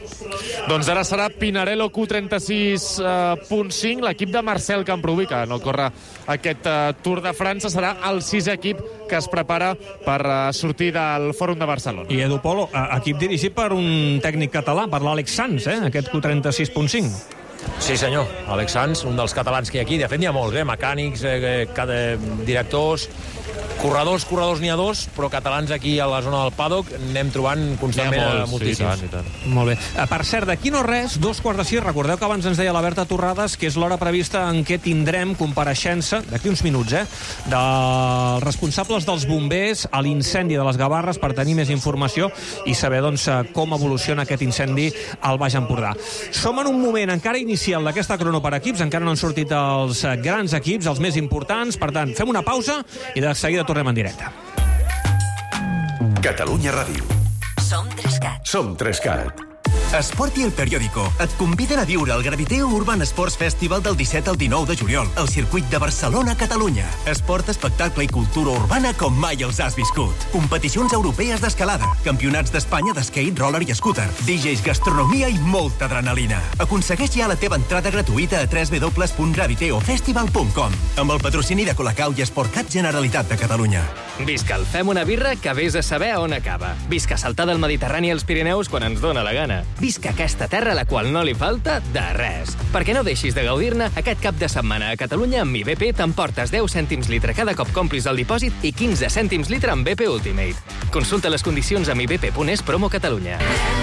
Doncs ara serà Pinarello Q36.5, l'equip de Marcel Camproví, que no corre aquest Tour de França, serà el 6è equip que es prepara per sortir del Fòrum de Barcelona. I Edu Polo, equip dirigit per un tècnic català, per l'Àlex Sanz, aquest Q36.5. Sí, senyor. Àlex Sanz, un dels catalans que hi ha aquí. De fet, n'hi ha molts, mecànics, directors, corredors n'hi ha dos, però catalans aquí a la zona del paddock n'hem trobant constantment moltíssims. I tant. Molt bé. Per cert, d'aquí no res, 2:15, recordeu que abans ens deia la Berta Torrades que és l'hora prevista en què tindrem compareixença, d'aquí uns minuts, dels responsables dels bombers a l'incendi de les Gavarres per tenir més informació i saber com evoluciona aquest incendi al Baix Empordà. Som en un moment encara inicial d'aquesta crono per equips, encara no han sortit els grans equips, els més importants, per tant, fem una pausa i de seguida tornem en directe. Catalunya Ràdio. Som 3CAT. Som 3CAT. Esport i El Periódico et conviden a viure el Graviteo Urban Sports Festival del 17 al 19 de juliol al circuit de Barcelona, Catalunya. Esport, espectacle i cultura urbana com mai els has viscut. Competicions europees d'escalada, campionats d'Espanya d'skate, roller i scooter, DJs, gastronomia i molta adrenalina. Aconsegueix ja la teva entrada gratuïta a www.graviteofestival.com amb el patrocini de Colacau i Esportcat Generalitat de Catalunya. Visca el Fem una birra que vés a saber on acaba. Visca saltar del Mediterrani als Pirineus quan ens dóna la gana. Visca aquesta terra a la qual no li falta de res. Perquè no deixis de gaudir-ne, aquest cap de setmana a Catalunya amb IBP t'emportes 10 cèntims litre cada cop complis el dipòsit i 15 cèntims litre amb BP Ultimate. Consulta les condicions amb ibp.es promo Catalunya.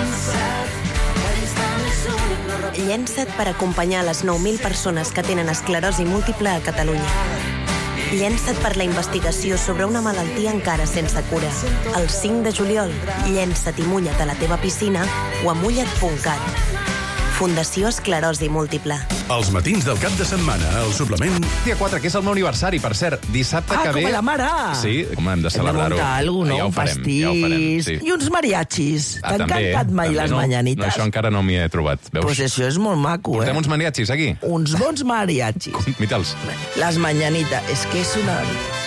Llença't per acompanyar les 9.000 persones que tenen esclerosi múltiple a Catalunya. Llença't per la investigació sobre una malaltia encara sense cura. El 5 de juliol, llença't i mulla't a la teva piscina o a mulla't.cat. Fundació Esclerosi Múltiple. Els matins del cap de setmana, el suplement... Dia 4, que és el meu aniversari, per cert. Dissabte que ve... com a la mare! Sí, com hem de celebrar-ho. Hem de muntar alguna cosa, no? Un pastís... Sí. I uns mariachis. T'han cantat mai les mañanites? No, això encara no m'hi he trobat, veus? Pues això és molt maco, Portem uns mariachis, aquí? Uns bons mariachis. Imita'ls. Les mañanites. És que és una...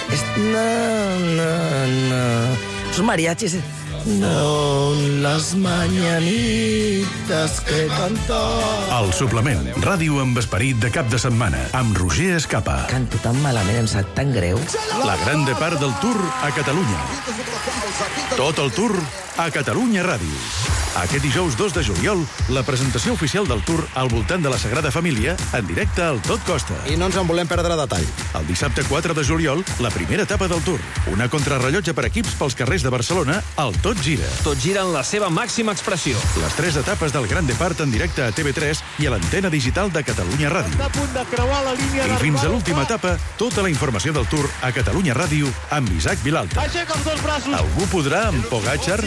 No. Uns mariachis... No, les mañanites que cantava... El suplement, ràdio amb esperit de cap de setmana, amb Roger Escapa. Canto tan malament, em sap tan greu. La gran part del Tour a Catalunya. Tot el Tour a Catalunya Ràdio. Aquest dijous 2 de juliol, la presentació oficial del Tour al voltant de la Sagrada Família, en directe al Tot Costa. I no ens en volem perdre detall. El dissabte 4 de juliol, la primera etapa del Tour. Una contrarrellotge per equips pels carrers de Barcelona, al Tot Gira. Tot gira en la seva màxima expressió. Les 3 etapes del Gran Depart en directe a TV3 i a l'antena digital de Catalunya Ràdio. A punt de creuar la línia I fins a l'última etapa, tota la informació del Tour a Catalunya Ràdio amb Isaac Vilalta. Aixeca els dos braços. Algú podrà amb Pogacar?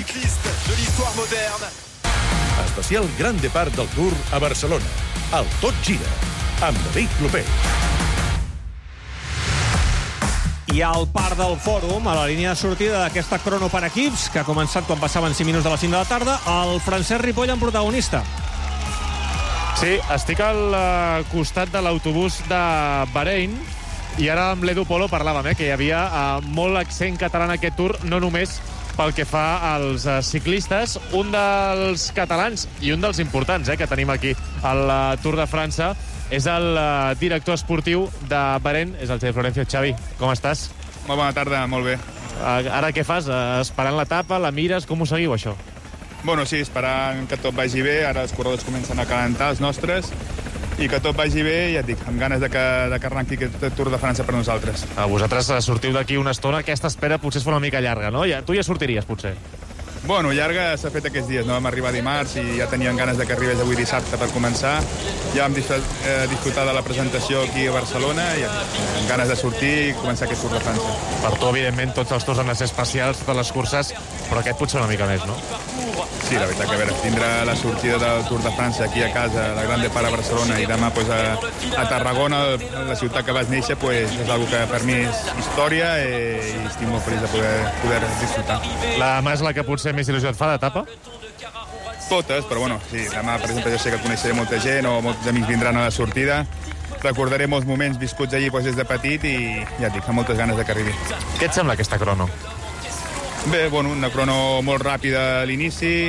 Especial Gran Depart del Tour a Barcelona. El Tot Gira, amb David Clopé. I al parc del Fòrum, a la línia de sortida d'aquesta crono per equips, que ha començat quan passaven 5 minuts de les 5 de la tarda, el Francesc Ripoll en protagonista. Sí, estic al costat de l'autobús de Bahrein i ara amb l'Edu Polo parlàvem que hi havia molt accent català en aquest Tour, no només pel que fa als ciclistes, un dels catalans i un dels importants que tenim aquí al Tour de França és el director esportiu de Bahrein, és el Xavi Florencio. Xavi, com estàs? Molt bona tarda, molt bé. Ara què fas? Esperant l'etapa, la mires? Com ho seguiu, això? Bueno, sí, esperant que tot vagi bé. Ara els corredors comencen a calentar, els nostres, i que tot vagi bé, ja et dic, amb ganes de que arrenqui aquest Tour de França per nosaltres. Vosaltres sortiu d'aquí una estona, aquesta espera potser es fa una mica llarga, no? Tu ja sortiries, potser. Bueno, llarga s'ha fet aquests dies, no? Vam arribar dimarts i ja teníem ganes de que arribés avui dissabte per començar. Ja vam disfrutar de la presentació aquí a Barcelona i amb ganes de sortir i començar aquest Tour de França. Per tu, evidentment, tots els tours han de ser especials, totes les curses, però aquest potser una mica més, no? Sí, la veritat que a veure, tindrà la sortida del Tour de França aquí a casa, la Gran Depart a Barcelona, i demà pues, a Tarragona, la ciutat que vas néixer, pues, és una que per mi és història i estic molt feliç de poder disfrutar. La mà és la que potser més il·lusió et fa d'etapa? Totes, però bueno, sí, demà, per exemple, jo sé que coneixeré molta gent o molts amics vindran a la sortida. Recordaré molts moments viscuts allí pues, des de petit i ja et dic, amb moltes ganes de que arribi. Què et sembla aquesta crono? Bé, bueno, una crono molt ràpida a l'inici,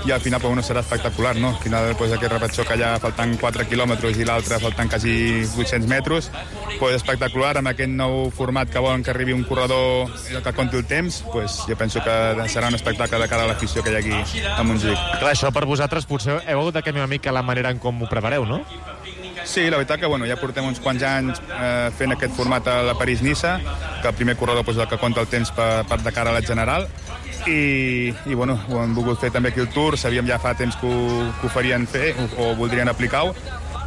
i al final pues, serà espectacular, no? Al final pues, aquest repetxó que allà faltant 4 quilòmetres i l'altre faltant quasi 800 metres, pues, espectacular, amb aquest nou format que volen que arribi un corredor que compti el temps, pues, jo penso que serà un espectacle de cara a l'afició que hi ha aquí a Montjuïc. Clar, això per vosaltres potser heu hagut de canviar una mica la manera en com ho prepareu, no? Sí, la veritat que ja portem uns quants anys fent aquest format a la París-Niça, que el primer corredor és el que compta el temps per de cara a la general, i ho hem volgut fer també aquí el Tour, sabíem ja fa temps que ho farien fer o voldrien aplicar-ho,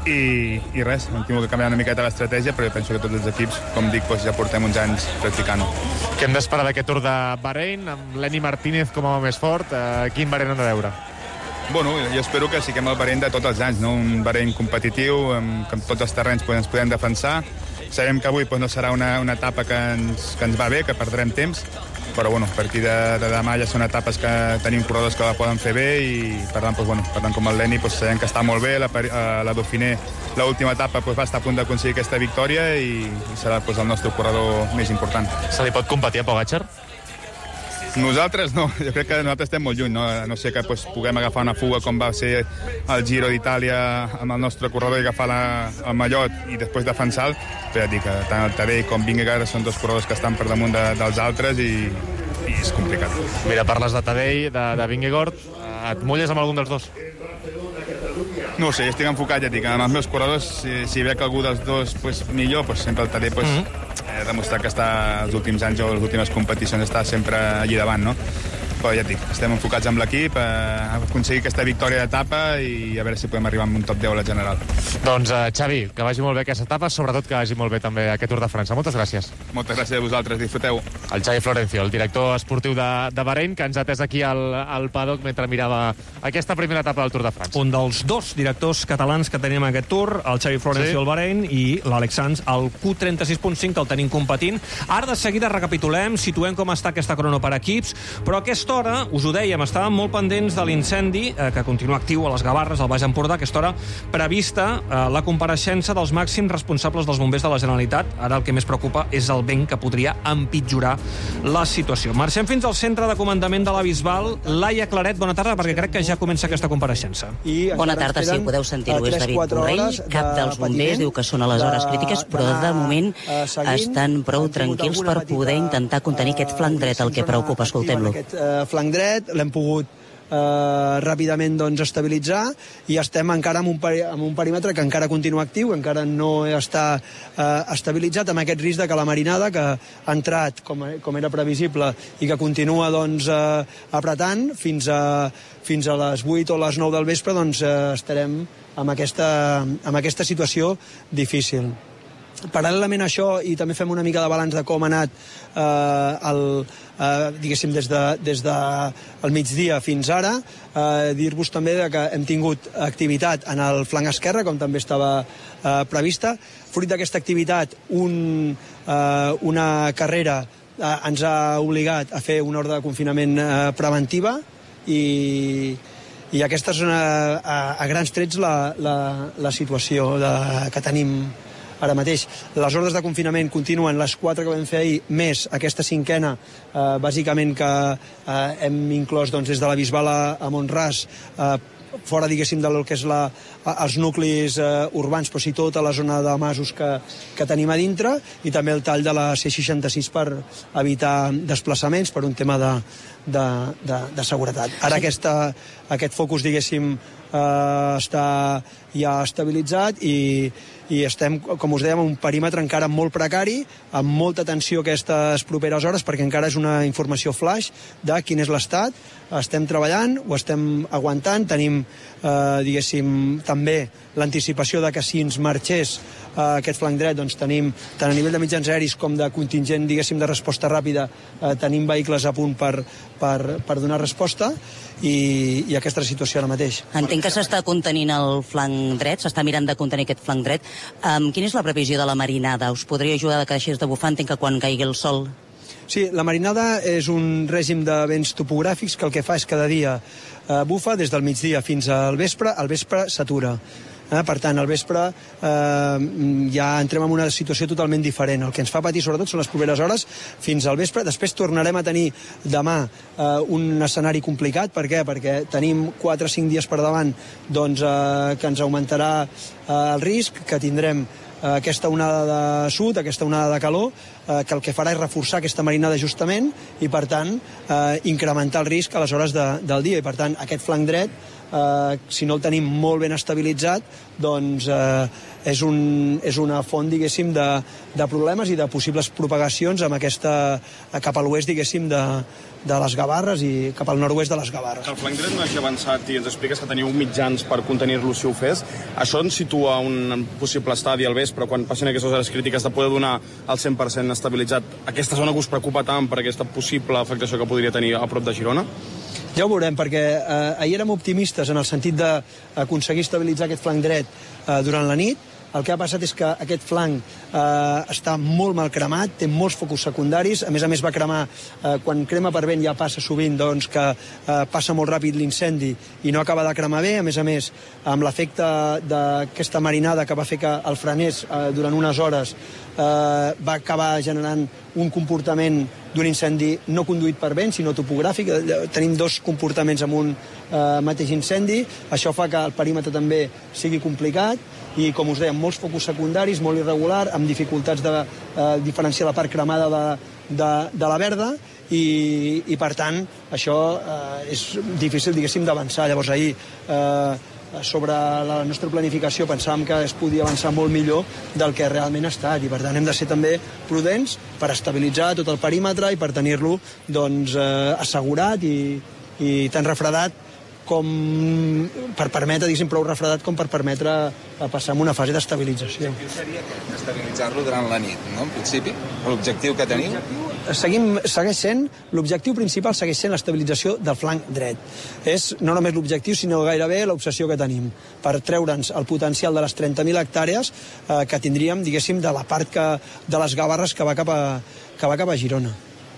i res, hem tingut que canviar una miqueta l'estratègia, però jo penso que tots els equips, com dic, ja portem uns anys practicant-ho. Què hem d'esperar d'aquest Tour de Bahrein, amb Lenny Martínez com a home més fort? Quin Bahrein hem de veure? Bueno, jo espero que siguem el Bahrein de tots els anys, no? Un Bahrein competitiu, que en tots els terrenys ens podem defensar. Sabem que avui no serà una etapa que ens va bé, que perdrem temps, però a partir de demà ja són etapes que tenim corredors que la poden fer bé i per tant com el Lenny sabem que està molt bé, la Dauphiné l'última etapa va estar a punt d'aconseguir aquesta victòria i serà el nostre corredor més important. Se li pot competir a Pogačar? Nosaltres no, jo crec que nosaltres estem molt lluny, no sé que puguem agafar una fuga com va ser el Giro d'Itàlia amb el nostre corredor i agafar el mallot i després defensar-lo, però ja dic que tant el Tadej com Vingegaard són dos corredors que estan per damunt dels altres i és complicat. Mira, parles de Tadej, de Vingegaard, et mulles amb algun dels dos? No ho sé, estic enfocat, ja dic, amb els meus corredors, si veig algú dels dos millor, sempre el Tadej he demostrat que està els últims anys o les últimes competicions està sempre allí davant, no? Però ja et dic, estem enfocats amb l'equip a aconseguir aquesta victòria d'etapa i a veure si podem arribar amb un top 10 a la general. Doncs Xavi, que vagi molt bé aquesta etapa, sobretot que vagi molt bé també aquest Tour de França. Moltes gràcies. Moltes gràcies a vosaltres, disfruteu. El Xavi Florencio, el director esportiu de Bahrein, que ens ha atès aquí al paddock mentre mirava aquesta primera etapa del Tour de França. Un dels dos directors catalans que tenim en aquest Tour, el Xavi Florencio al Bahrein i l'Àlex Sanz al Q36.5, que el tenim competint. Ara de seguida recapitulem, situem com està aquesta crono per equips, però aquesta hora, us ho dèiem, estàvem molt pendents de l'incendi que continua actiu a les Gavarres, al Baix Empordà. Aquesta hora prevista la compareixença dels màxims responsables dels bombers de la Generalitat. Ara el que més preocupa és el vent, que podria empitjorar la situació. Marxem fins al centre de comandament de la Bisbal. Laia Claret, bona tarda, perquè crec que ja comença aquesta compareixença. Bona tarda, sí, podeu sentir-ho. És David Borrell, cap dels bombers, diu que són a les hores crítiques, però de moment estan prou tranquils per poder intentar contenir aquest flanc dret, el que preocupa. Escoltem-lo. Aquest flanc dret l'hem pogut ràpidament estabilitzar i estem encara amb un perímetre que encara continua actiu, encara no està estabilitzat, amb aquest risc de que la marinada, que ha entrat com era previsible i que continua apretant fins a les 8 o les 9 del vespre, estarem amb aquesta situació difícil. Paral·lelament a això, i també fem una mica de balanç de com ha anat diguéssim des del migdia fins ara, dir-vos també que hem tingut activitat en el flanc esquerre, com també estava prevista. Fruit d'aquesta activitat, una carrera ens ha obligat a fer una ordre de confinament preventiva i aquesta és a grans trets la situació que tenim ara mateix. Les ordres de confinament continuen, les 4 que vam fer ahir, més aquesta 5a, bàsicament que hem inclòs des de la Bisbal a Mont-ras, fora, diguéssim, del que és els nuclis urbans, però sí tota la zona de masos que tenim a dintre, i també el tall de la C66 per evitar desplaçaments per un tema de seguretat. Ara aquest focus, diguéssim, està ja estabilitzat i estem, com us dèiem, en un perímetre encara molt precari, amb molta tensió aquestes properes hores, perquè encara és una informació flash de quin és l'estat. Estem treballant, ho estem aguantant, tenim, diguéssim, també l'anticipació de que si ens marxés aquest flanc dret, tenim, tant a nivell de mitjans aeris com de contingent, diguéssim, de resposta ràpida, tenim vehicles a punt per donar resposta, i aquesta és la situació ara mateix. Entenc que s'està contenint el flanc dret, s'està mirant de contenir aquest flanc dret. Quina és la previsió de la marinada? Us podria ajudar que deixés de bufar? Entenc que quan caigui el sol... Sí, la marinada és un règim de vents topogràfics que el que fa és cada dia bufa des del migdia fins al vespre s'atura. Per tant, al vespre ja entrem en una situació totalment diferent. El que ens fa patir, sobretot, són les properes hores fins al vespre. Després tornarem a tenir demà un escenari complicat. Per què? Perquè tenim 4 o 5 dies per davant que ens augmentarà el risc, que tindrem aquesta onada de sud, aquesta onada de calor, que el que farà és reforçar aquesta marinada justament i, per tant, incrementar el risc a les hores del dia. I, per tant, aquest flanc dret, si no el tenim molt ben estabilitzat, doncs és una font, diguéssim, de problemes i de possibles propagacions amb cap a l'oest, diguéssim, de les Gavarres i cap al nord-oest de les Gavarres. Que el flanc dret no hagi avançat i ens expliques que teniu mitjans per contenir-lo si ho fes, això ens situa un possible estadi al vespre, quan passin aquestes hores crítiques, de poder donar el 100% estabilitzat aquesta zona que us preocupa tant per aquesta possible afectació que podria tenir a prop de Girona? Ja ho veurem, perquè ahir érem optimistes en el sentit d'aconseguir estabilitzar aquest flanc dret durant la nit. El que ha passat és que aquest flanc està molt mal cremat, té molts focus secundaris, a més va cremar, quan crema per vent ja passa sovint que passa molt ràpid l'incendi i no acaba de cremar bé, a més, amb l'efecte d'aquesta marinada que va fer que el frenés durant unes hores va acabar generant un comportament d'un incendi no conduït per vent, sinó topogràfic. Tenim 2 comportaments amb un mateix incendi, això fa que el perímetre també sigui complicat i, com us deia, molts focus secundaris, molt irregular, amb dificultats de diferenciar la part cremada de la verda i per tant, això és difícil, diguéssim, d'avançar. Llavors, ahir, sobre la nostra planificació, pensàvem que es podia avançar molt millor del que realment ha estat i, per tant, hem de ser també prudents per estabilitzar tot el perímetre i per tenir-lo assegurat i tan refredat com per permetre, diguéssim, prou refredat com per permetre passar en una fase d'estabilització. L'objectiu seria estabilitzar-lo durant la nit, no? En principi, l'objectiu que teniu? L'objectiu principal segueix sent l'estabilització del flanc dret. És no només l'objectiu, sinó gairebé l'obsessió que tenim per treure'ns el potencial de les 30.000 hectàrees que tindríem, diguéssim, de la part de les Gavarres que va cap a Girona.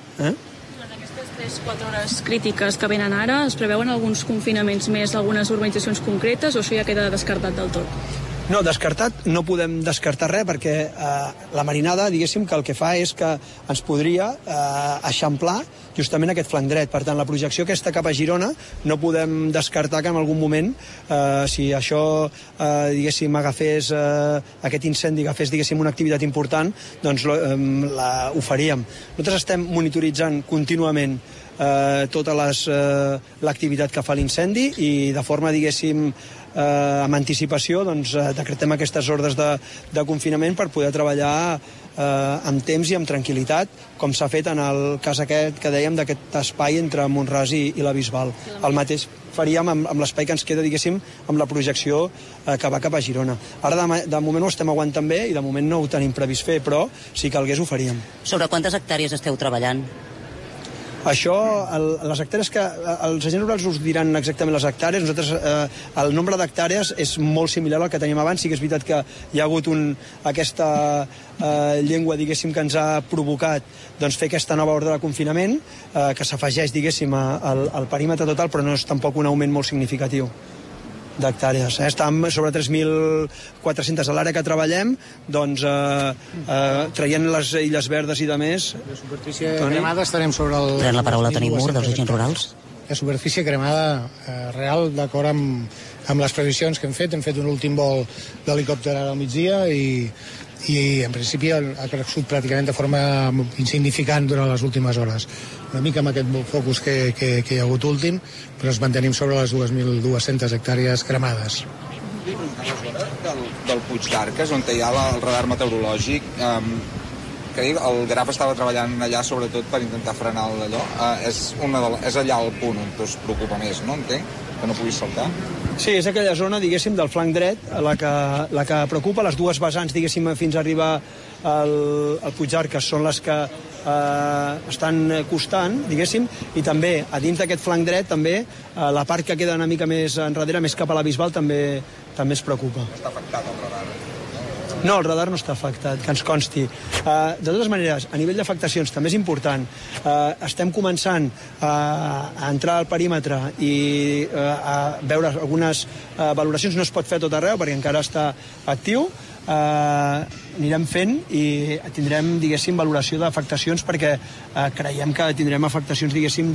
3-4 hores crítiques que venen ara, es preveuen alguns confinaments més a algunes urbanitzacions concretes o això ja queda descartat del tot? No, descartat, no podem descartar res perquè la marinada, diguéssim, que el que fa és que ens podria eixamplar justament aquest flanc dret. Per tant, la projecció aquesta cap a Girona no podem descartar que en algun moment, si això, diguéssim, aquest incendi agafés, diguéssim, una activitat important, doncs ho faríem. Nosaltres estem monitoritzant contínuament tota l'activitat que fa l'incendi i de forma, diguéssim, amb anticipació, doncs decretem aquestes ordres de confinament per poder treballar amb temps i amb tranquil·litat, com s'ha fet en el cas aquest que dèiem d'aquest espai entre Mont-ras i la Bisbal. El mateix faríem amb l'espai que ens queda, diguéssim, amb la projecció que va cap a Girona. Ara, de moment, ho estem aguantant bé i de moment no ho tenim previst fer, però si calgués ho faríem. Sobre quantes hectàrees esteu treballant? Això, les hectàrees que els agents rurals us diran exactament les hectàrees. Nosaltres, el nombre d'hectàrees és molt similar al que teníem abans. Sí que és veritat que hi ha hagut aquesta llengua, diguéssim, que ens ha provocat fer aquesta nova ordre de confinament, que s'afegeix, diguéssim, al perímetre total, però no és tampoc un augment molt significatiu d'hectàrees. Estem sobre 3.400 a l'àrea que treballem, doncs traient les illes verdes i de més. De superfície cremada estarem sobre el... Pren la paraula Toni Mur, dels agents rurals. De superfície cremada real, d'acord amb les previsions que hem fet un últim vol d'helicòpter al migdia i en principi ha crescut pràcticament de forma insignificant durant les últimes hores. Una mica amb aquest focus que hi ha hagut últim, però ens mantenim sobre les 2.200 hectàrees cremades. Del Puig d'Arques, on hi ha el radar meteorològic, el Graf estava treballant allà sobretot per intentar frenar allò. És allà el punt on us preocupa més, no? Entenc? Que no puguis saltar? Sí, és aquella zona, diguéssim, del flanc dret, la que preocupa. Les dues vessants, diguéssim, fins a arribar al Puig d'Arques són les que estan costant, diguéssim, i també, a dins d'aquest flanc dret, també, la part que queda una mica més enrere, més cap a la Bisbal, també es preocupa. Està afectat el radar? No, el radar no està afectat, que ens consti. De totes maneres, a nivell d'afectacions també és important. Estem començant a entrar al perímetre i a veure algunes valoracions. No es pot fer a tot arreu perquè encara està actiu. Anirem fent i tindrem, diguéssim, valoració d'afectacions perquè creiem que tindrem afectacions, diguéssim,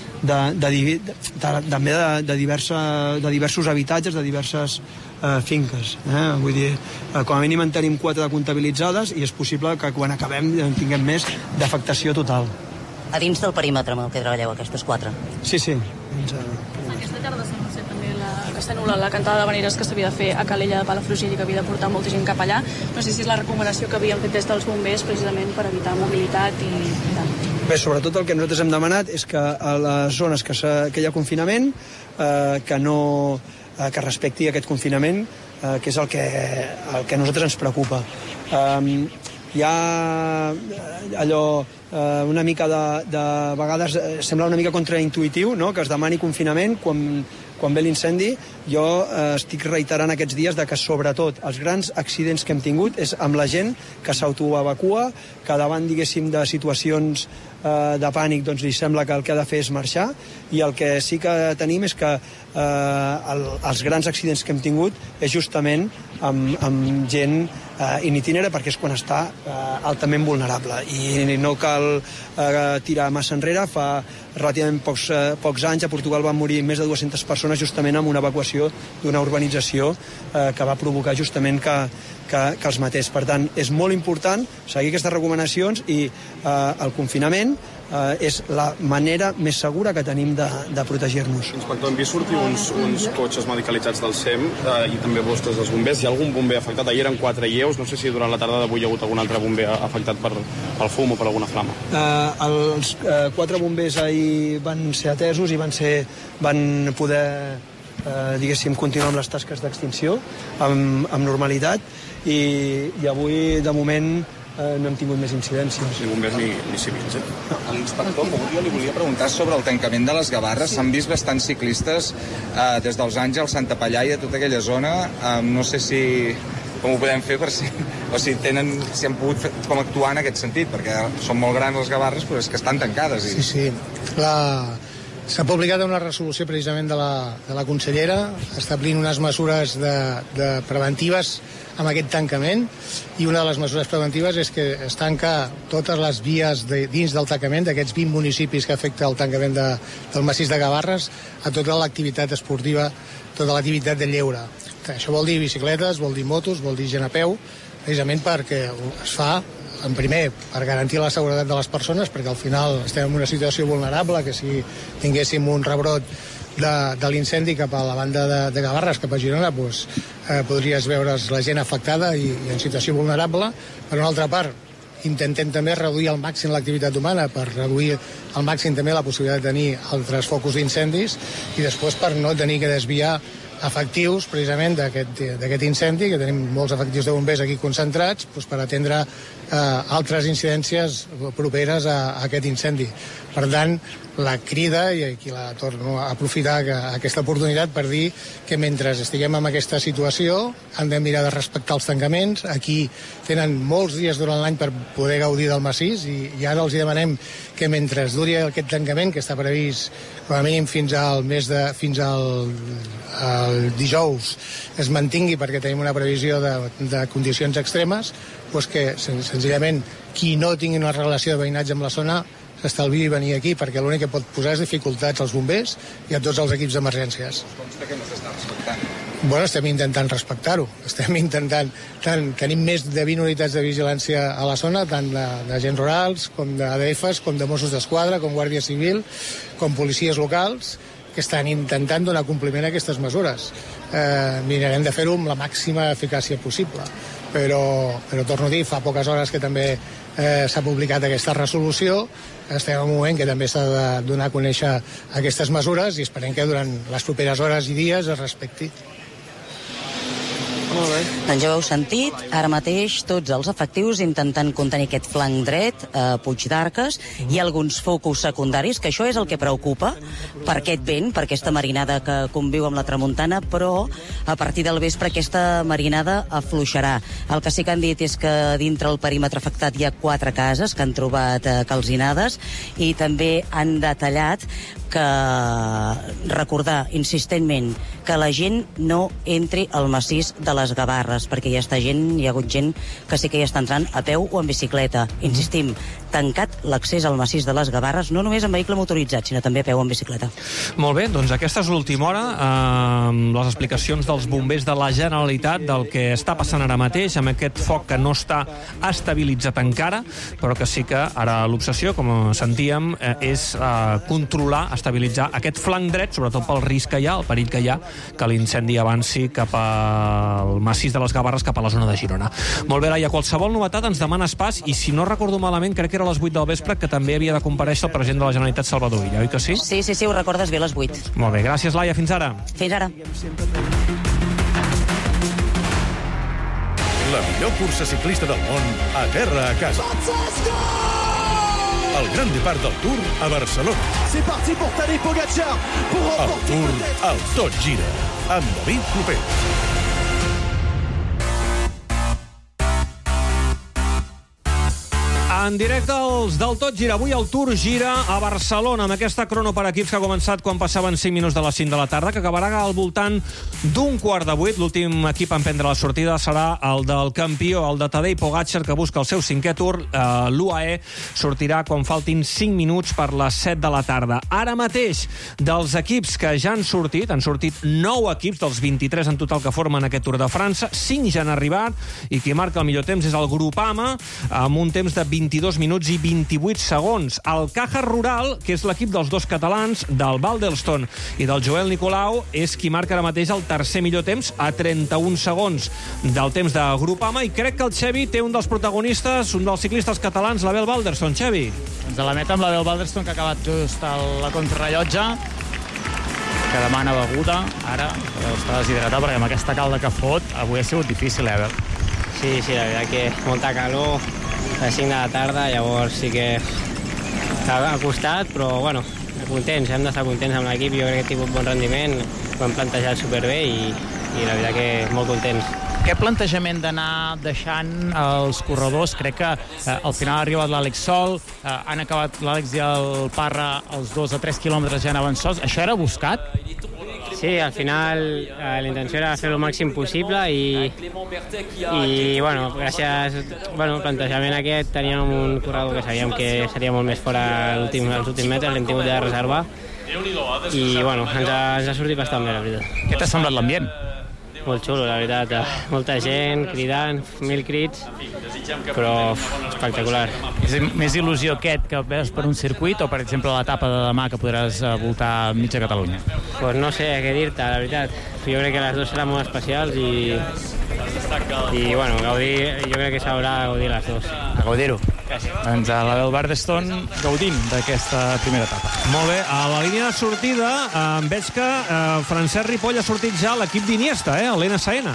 també de diversos habitatges, de diverses finques. Vull dir, com a mínim en tenim 4 de comptabilitzades i és possible que quan acabem tinguem més d'afectació total. A dins del perímetre amb el que treballeu, aquestes 4? Sí. Aquesta tarda s'ha anunciat també que s'anul·la la cantada d'havaneres que s'havia de fer a Calella de Palafrugell i que havia de portar molta gent cap allà. No sé si és la recomanació que havien fet des dels bombers precisament per evitar mobilitat i tal. Bé, sobretot el que nosaltres hem demanat és que a les zones que hi ha confinament que respecti aquest confinament, que és el que a nosaltres ens preocupa. Hi ha allò una mica de vegades sembla una mica contraintuitiu, no?, que es demani confinament quan ve l'incendi. Jo estic reiterant aquests dies que sobretot els grans accidents que hem tingut és amb la gent que s'autoevacua, que davant, diguéssim, de situacions de pànic, doncs li sembla que el que ha de fer és marxar, i el que sí que tenim és que els grans accidents que hem tingut és justament amb gent in itinere, perquè és quan està altament vulnerable i no cal tirar massa enrere. Fa relativament pocs anys a Portugal van morir més de 200 persones justament amb una evacuació d'una urbanització que va provocar justament que els matés. Per tant, és molt important seguir aquestes recomanacions i el confinament és la manera més segura que tenim de protegir-nos. Inspector, hem vist sortir uns cotxes medicalitzats del SEM i també vostres dels bombers. Hi ha algun bomber afectat? Ahir eren 4 lleus. No sé si durant la tarda d'avui hi ha hagut algun altre bomber afectat pel fum o per alguna flama. Els 4 bombers ahir van ser atesos i van poder diguéssim, continuar amb les tasques d'extinció amb normalitat i avui, de moment, no hem tingut més incidències. Ni bombers ni civils, L'inspector li volia preguntar sobre el tancament de les Gavarres. S'han vist bastants ciclistes des dels Àngels, Santa Pallaia, tota aquella zona. No sé com ho podem fer si han pogut com actuar en aquest sentit, perquè són molt grans les Gavarres, però és que estan tancades. Sí. S'ha publicat una resolució precisament de la consellera establint unes mesures preventives amb aquest tancament, i una de les mesures preventives és que es tanca totes les vies dins del tancament d'aquests 20 municipis que afecta el tancament del massís de Gavarres a tota l'activitat esportiva, tota l'activitat de lleure. Això vol dir bicicletes, vol dir motos, vol dir gent a peu, precisament perquè es fa en primer, per garantir la seguretat de les persones, perquè al final estem en una situació vulnerable, que si tinguéssim un rebrot de l'incendi cap a la banda de Gavarres, cap a Girona, doncs, podries veure's la gent afectada i en situació vulnerable. Per una altra part, intentem també reduir al màxim l'activitat humana, per reduir al màxim també la possibilitat de tenir altres focus d'incendis, i després per no tenir que desviar efectius precisament d'aquest incendi, que tenim molts efectius de bombers aquí concentrats, doncs, per atendre altres incidències properes a aquest incendi. Per tant, la crida, i aquí la torno a aprofitar aquesta oportunitat per dir que mentre estiguem en aquesta situació hem de mirar de respectar els tancaments. Aquí tenen molts dies durant l'any per poder gaudir del massís, i ara els demanem que mentre duri aquest tancament, que està previst com a mínim fins al dijous, es mantingui, perquè tenim una previsió de condicions extremes, doncs que senzillament qui no tingui una relació de veïnatge amb la zona s'estalviï venir aquí, perquè l'únic que pot posar és dificultats als bombers i a tots els equips d'emergències. Consta que no s'està respectant. Bueno, estem intentant respectar-ho. Tenim més de 20 unitats de vigilància a la zona, tant d'agents rurals, com d'ADFs, com de Mossos d'Esquadra, com Guàrdia Civil, com policies locals, que estan intentant donar compliment a aquestes mesures. Mirarem de fer-ho amb la màxima eficàcia possible. Però torno a dir, fa poques hores que també s'ha publicat aquesta resolució, estem en un moment que també s'ha de donar a conèixer aquestes mesures i esperem que durant les properes hores i dies es respecti. Molt bé. Doncs ja ho heu sentit, ara mateix tots els efectius intentant contenir aquest flanc dret, Puig d'Arques, i alguns focus secundaris, que això és el que preocupa per aquest vent, per aquesta marinada que conviu amb la tramuntana, però a partir del vespre aquesta marinada afluixarà. El que sí que han dit és que dintre el perímetre afectat hi ha 4 cases que han trobat calcinades i també han detallat que recordar insistentment que la gent no entri al massís de les Gavarres, perquè hi ha hagut gent que sí que hi està entrant a peu o en bicicleta. Insistim, tancat l'accés al massís de les Gavarres, no només en vehicle motoritzat, sinó també a peu o en bicicleta. Molt bé, doncs aquesta és l'última hora, les explicacions dels bombers de la Generalitat del que està passant ara mateix, amb aquest foc que no està estabilitzat encara, però que sí que ara l'obsessió, com sentíem, és controlar, estabilitzar aquest flanc dret, sobretot pel risc que hi ha, el perill que hi ha, que l'incendi avanci cap al massís de les Gavarres, cap a la zona de Girona. Molt bé, Laia, qualsevol novetat ens demanes pas, i si no recordo malament, crec que era a les 8 del vespre, que també havia de comparèixer el president de la Generalitat, Salvador Illa, oi que sí? Sí, ho recordes bé, a les 8. Molt bé, gràcies, Laia, fins ara. Fins ara. La millor cursa ciclista del món, a terra a casa. El Gran Depart del Tour a Barcelona. C'est parti pour Tadej Pogačar. El Tour al Tot Gira, amb David Clopet. En directe els del Tot Gira. Avui el Tour gira a Barcelona amb aquesta crono per equips que ha començat quan passaven 5 minuts de les 5 de la tarda, que acabarà al voltant d'un 7:15. L'últim equip a emprendre la sortida serà el del campió, el de Tadej Pogačar, que busca el seu 5è Tour. L'UAE sortirà quan faltin 5 minuts per les 7 de la tarda. Ara mateix, dels equips que ja han sortit 9 equips dels 23 en total que formen aquest Tour de França, 5 ja han arribat, i qui marca el millor temps és el Groupama, amb un temps de 22 minuts i 28 segons. El Caja Rural, que és l'equip dels dos catalans, del Valdelstone i del Joel Nicolau, és qui marca ara mateix el tercer millor temps, a 31 segons del temps de Groupama, i crec que el Xevi té un dels protagonistes, un dels ciclistes catalans, l'Abel Valderstone. Xevi. Doncs a la meta amb l'Abel Valderstone, que ha acabat just a la contrarrellotge, que demana beguda, ara està deshidratat perquè amb aquesta calda que fot avui ha sigut difícil, Abel. Sí, la veritat que molta calor, a les 5 de la tarda, llavors sí que ha costat, però bueno, contents, hem d'estar contents amb l'equip, jo crec que he tingut bon rendiment, ho hem plantejat superbé i la veritat que molt contents. Aquest plantejament d'anar deixant els corredors, crec que al final ha arribat l'Àlex sol, han acabat l'Àlex i el Parra, els 2 a 3 quilòmetres ja anaven sols, això era buscat? Sí, al final la intenció era fer el màxim possible i bueno, gràcies al plantejament aquest teníem un corredor que sabíem que seria molt més fora als últims metres, l'hem tingut de reservar i bueno, ens ha sortit bastant bé, la veritat. Què t'ha semblat l'ambient? Molt xulo, la veritat. Molta gent cridant, 1.000 crits, però espectacular. És més il·lusió aquest que veus per un circuit o, per exemple, l'etapa de demà que podràs voltar mitja Catalunya? Pues no sé què dir-te, la veritat. Jo crec que les dues seran molt especials i bueno, gaudir, jo crec que s'haurà de gaudir les dues. A gaudir-ho. Doncs a l'Abel Valderstone gaudint d'aquesta primera etapa. Molt bé, a la línia de sortida veig que Francesc Ripoll ha sortit ja l'equip d'Iniesta, l'NSN.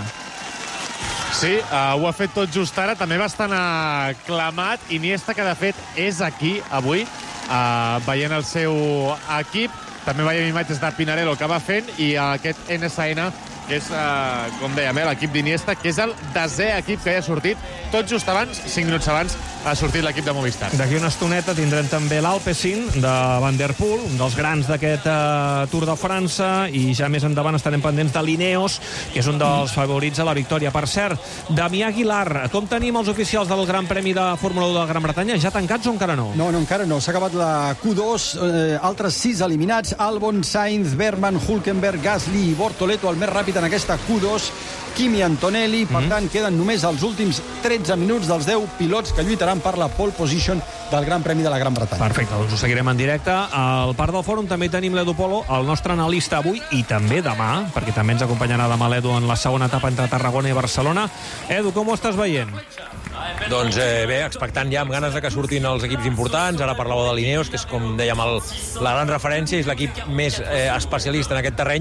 Sí, ho ha fet tot just ara, també bastant aclamat. Iniesta, que de fet és aquí avui, veient el seu equip. També veiem imatges de Pinarello que va fent, i aquest NSN, que és, com dèiem, l'equip d'Iniesta, que és el 10è equip que ja ha sortit. Tot just abans, 5 minuts abans, ha sortit l'equip de Movistar. D'aquí una estoneta tindrem també l'Alpecin de Van der Poel, un dels grans d'aquest Tour de França, i ja més endavant estarem pendents de l'Ineos, que és un dels favorits a la victòria. Per cert, Damià Aguilar, com tenim els oficials del Gran Premi de Fórmula 1 de Gran Bretanya? Ja tancats o encara no? No, encara no. S'ha acabat la Q2, altres 6 eliminats: Albon, Sainz, Bergman, Hülkenberg, Gasly i Bortoleto, el més ràpid en aquesta Q2, Kimi Antonelli. Per tant, queden només els últims 13 minuts dels 10 pilots que lluitaran per la pole position del Gran Premi de la Gran Bretanya. Perfecte, doncs ho seguirem en directe. Al Parc del Fòrum també tenim l'Edu Polo, el nostre analista avui i també demà, perquè també ens acompanyarà demà l'Edu en la segona etapa entre Tarragona i Barcelona. Edu, com ho estàs veient? Doncs bé, expectant ja amb ganes de que surtin els equips importants. Ara parlàveu de l'Ineos, que és, com dèiem, la gran referència, és l'equip més especialista en aquest terreny,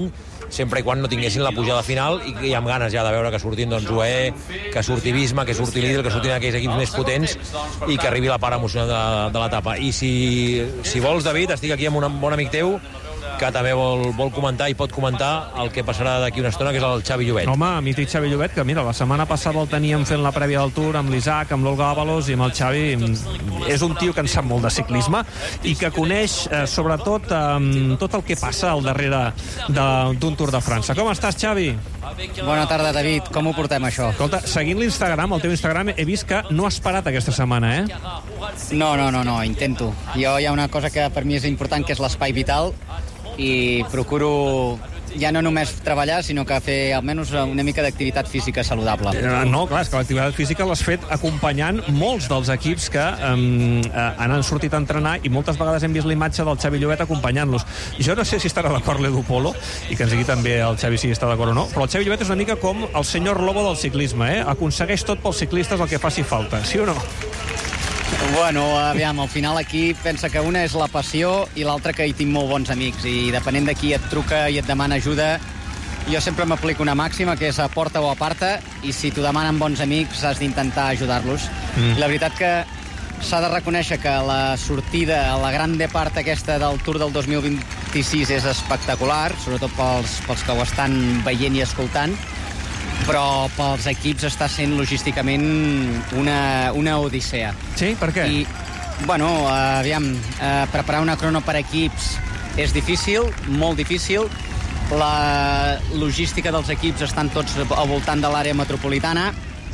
sempre i quan no tinguessin la pujada final i amb ganes ja de veure que surtin doncs, UAE, que surti Visma, que surti Lidl, que surtin aquells equips més potents i que arribi la part emocionant de l'etapa. I si vols, David, estic aquí amb un bon amic teu que també vol comentar i pot comentar el que passarà d'aquí una estona, que és el Xavi Llobet. Home, mític Xavi Llobet, que mira, la setmana passada el teníem fent la prèvia del Tour amb l'Isaac, amb l'Olga Ábalos, i amb el Xavi és un tio que en sap molt de ciclisme i que coneix sobretot tot el que passa al darrere d'un Tour de França. Com estàs, Xavi? Bona tarda, David. Com ho portem, això? Escolta, seguint l'Instagram, el teu Instagram, he vist que no has parat aquesta setmana, eh? No, intento. Hi ha una cosa que per mi és important, que és l'espai vital, i procuro ja no només treballar, sinó que fer almenys una mica d'activitat física saludable. No, clar, és que l'activitat física l'has fet acompanyant molts dels equips que han sortit a entrenar, i moltes vegades hem vist la imatge del Xavi Llobet acompanyant-los. Jo no sé si estarà d'acord l'Edu Polo, i que ens digui també el Xavi si està d'acord o no, però el Xavi Llobet és una mica com el senyor Lobo del ciclisme, eh? Aconsegueix tot pels ciclistes el que faci falta, sí o no? Bueno, aviam, al final aquí pensa que una és la passió i l'altra que hi tinc molt bons amics, i depenent de qui et truca i et demana ajuda, jo sempre m'aplico una màxima, que és aporta o aparta, i si t'ho demanen bons amics has d'intentar ajudar-los. La veritat que s'ha de reconèixer que la sortida, la gran part aquesta del Tour del 2026 és espectacular, sobretot pels que ho estan veient i escoltant, però pels equips està sent logísticament una odissea. Sí? Per què? I, bueno, aviam, preparar una crono per equips és difícil, molt difícil. La logística dels equips estan tots al voltant de l'àrea metropolitana,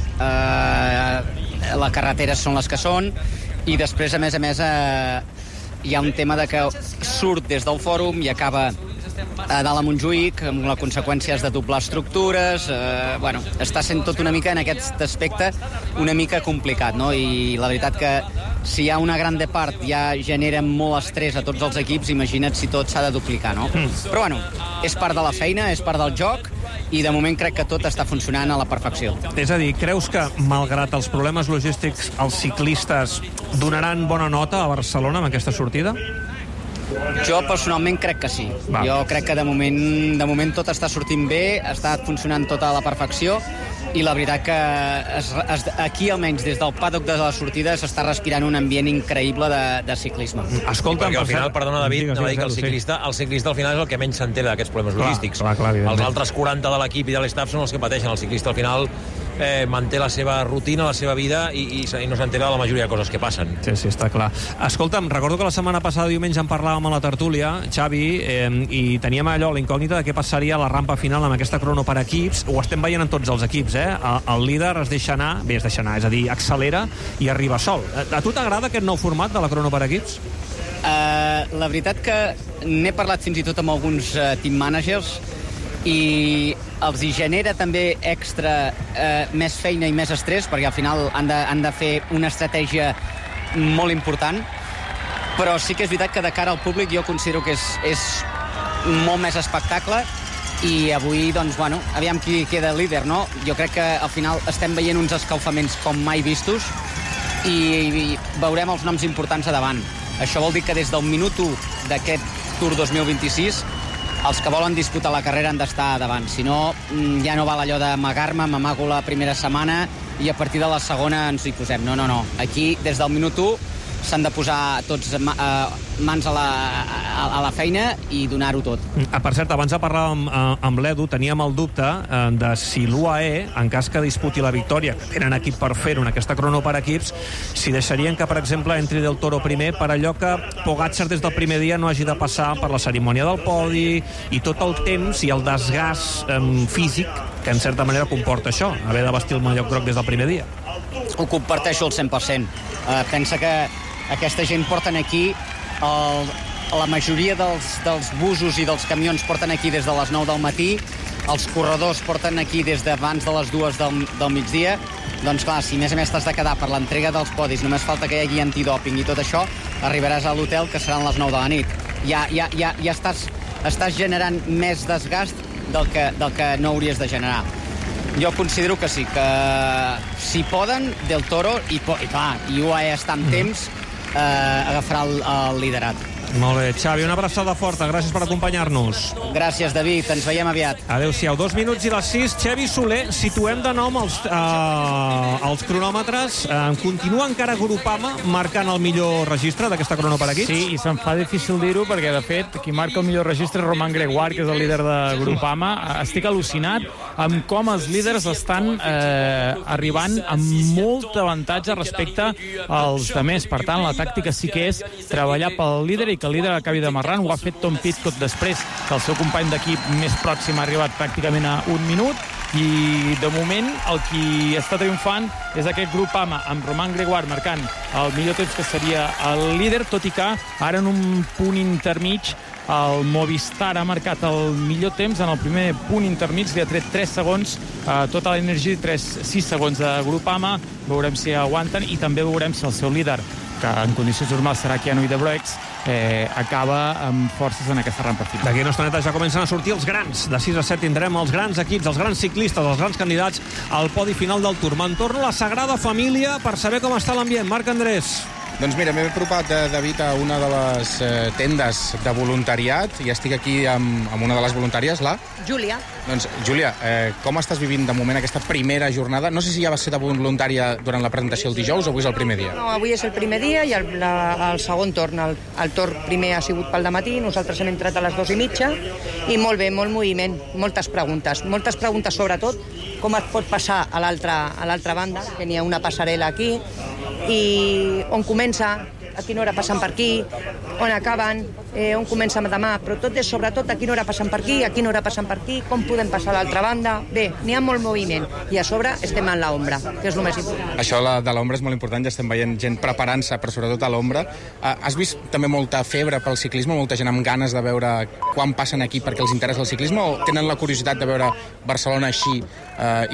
les carreteres són les que són, i després, a més, hi ha un tema de que surt des del fòrum i acaba a dalt a Montjuïc, amb les conseqüències de doblar estructures. Bueno, està sent tot una mica, en aquest aspecte, una mica complicat, no? I la veritat que si hi ha una gran part ja genera molt estrès a tots els equips, imagina't si tot s'ha de duplicar, no? Però bueno, és part de la feina, és part del joc, i de moment crec que tot està funcionant a la perfecció. És a dir, creus que, malgrat els problemes logístics, els ciclistes donaran bona nota a Barcelona amb aquesta sortida? Jo personalment crec que sí. Jo crec que de moment tot està sortint bé, està funcionant tot a la perfecció, i la veritat que aquí, almenys des del paddock de la sortida, s'està respirant un ambient increïble de ciclisme. Escolta, perquè al final, perdona, David, no dir que el ciclista al final és el que menys s'entera d'aquests problemes logístics. Els altres 40 de l'equip i de l'estaf són els que pateixen. El ciclista al final manté la seva rutina, la seva vida, i no s'entera de la majoria de coses que passen. Sí, està clar. Escolta'm, recordo que la setmana passada, diumenge, en parlàvem a la tertúlia, Xavi, i teníem allò, la incògnita de què passaria a la rampa final amb aquesta crono per equips. Ho estem veient en tots els equips, eh? El líder es deixa anar, és a dir, accelera i arriba sol. A tu t'agrada aquest nou format de la crono per equips? La veritat que n'he parlat fins i tot amb alguns team managers, i els hi genera també extra més feina i més estrès, perquè al final han de fer una estratègia molt important, però sí que és veritat que de cara al públic jo considero que és molt més espectacle, i avui, doncs, bueno, aviam qui queda líder, no? Jo crec que al final estem veient uns escalfaments com mai vistos, i veurem els noms importants a davant. Això vol dir que des del minut 1 d'aquest Tour 2026 els que volen disputar la carrera han d'estar davant. Si no, ja no val allò d'amagar-me, m'amago la primera setmana i a partir de la segona ens hi posem. No. Aquí, des del minut 1, s'han de posar tots mans a la feina i donar-ho tot. Per cert, abans de parlar amb l'Edu, teníem el dubte de si l'UAE, en cas que disputi la victòria, que tenen equip per fer-ho en aquesta crono per equips, si deixarien que, per exemple, entri Del Toro primer, per allò que Pogačar des del primer dia no hagi de passar per la cerimònia del podi i tot el temps i el desgast físic que en certa manera comporta això, haver de vestir el mallot groc des del primer dia. Ho comparteixo al 100%. Pensa que aquesta gent porten aquí, la majoria dels busos i dels camions porten aquí des de les 9 del matí, els corredors porten aquí des d'abans de les 2 del migdia. Doncs clar, si a més t'has de quedar per l'entrega dels podis, només falta que hi hagi antidòping i tot això, arribaràs a l'hotel, que seran les 9 de la nit. Ja estàs generant més desgast del que no hauries de generar. Jo considero que sí, que si poden, Del Toro, i UAE està amb temps, agafarà el liderat. Molt bé, Xavi, una abraçada forta. Gràcies per acompanyar-nos. Gràcies, David. Ens veiem aviat. Adéu-siau. 2 minuts i les 6. Xavi Soler, situem de nou els cronòmetres. Continua encara Groupama marcant el millor registre d'aquesta crono per equips? Sí, i se'm fa difícil dir-ho perquè, de fet, qui marca el millor registre és Romain Gregoire, que és el líder de Groupama. Estic al·lucinat amb com els líders estan arribant amb molt avantatge respecte als demés. Per tant, la tàctica sí que és treballar pel líder i que el líder acabi d'amarrant. Ho ha fet Tom Pidcock després que el seu company d'equip més pròxim ha arribat pràcticament a 1 minut. I, de moment, el qui està triomfant és aquest Groupama, amb Romain Gregoire marcant el millor temps, que seria el líder, tot i que ara en un punt intermig el Movistar ha marcat el millor temps. En el primer punt intermig li ha tret 3 segons Total Energy, 6 segons de Groupama. Veurem si aguanten i també veurem si el seu líder, que en condicions normals serà Keanu Idebroex, acaba amb forces en aquesta rampa final. D'aquí a una estoneta ja comencen a sortir els grans. De 6 a 7 tindrem els grans equips, els grans ciclistes, els grans candidats al podi final del Tour. Me'n torno a la Sagrada Família per saber com està l'ambient. Marc Andrés. Doncs mira, m'he apropat, David, a una de les tendes de voluntariat i estic aquí amb una de les voluntàries, la Júlia. Doncs, Júlia, com estàs vivint de moment aquesta primera jornada? No sé si ja vas ser de voluntària durant la presentació el dijous o avui és el primer dia. No, avui és el primer dia i el segon torn. El torn primer ha sigut pel dematí, nosaltres hem entrat a les 2:30 i molt bé, molt moviment, moltes preguntes sobretot com es pot passar a l'altra banda, que n'hi ha una passarel·la aquí, i on comença, a quina hora passen per aquí, on acaben, on comencen demà, però tot és sobretot a quina hora passen per aquí, a quina hora passen per aquí, com podem passar a l'altra banda. Bé, n'hi ha molt moviment i a sobre estem en l'ombra, que és el més important. Això de l'ombra és molt important, ja estem veient gent preparant-se, però sobretot a l'ombra. Has vist també molta febre pel ciclisme, molta gent amb ganes de veure quan passen aquí perquè els interessa el ciclisme, o tenen la curiositat de veure Barcelona així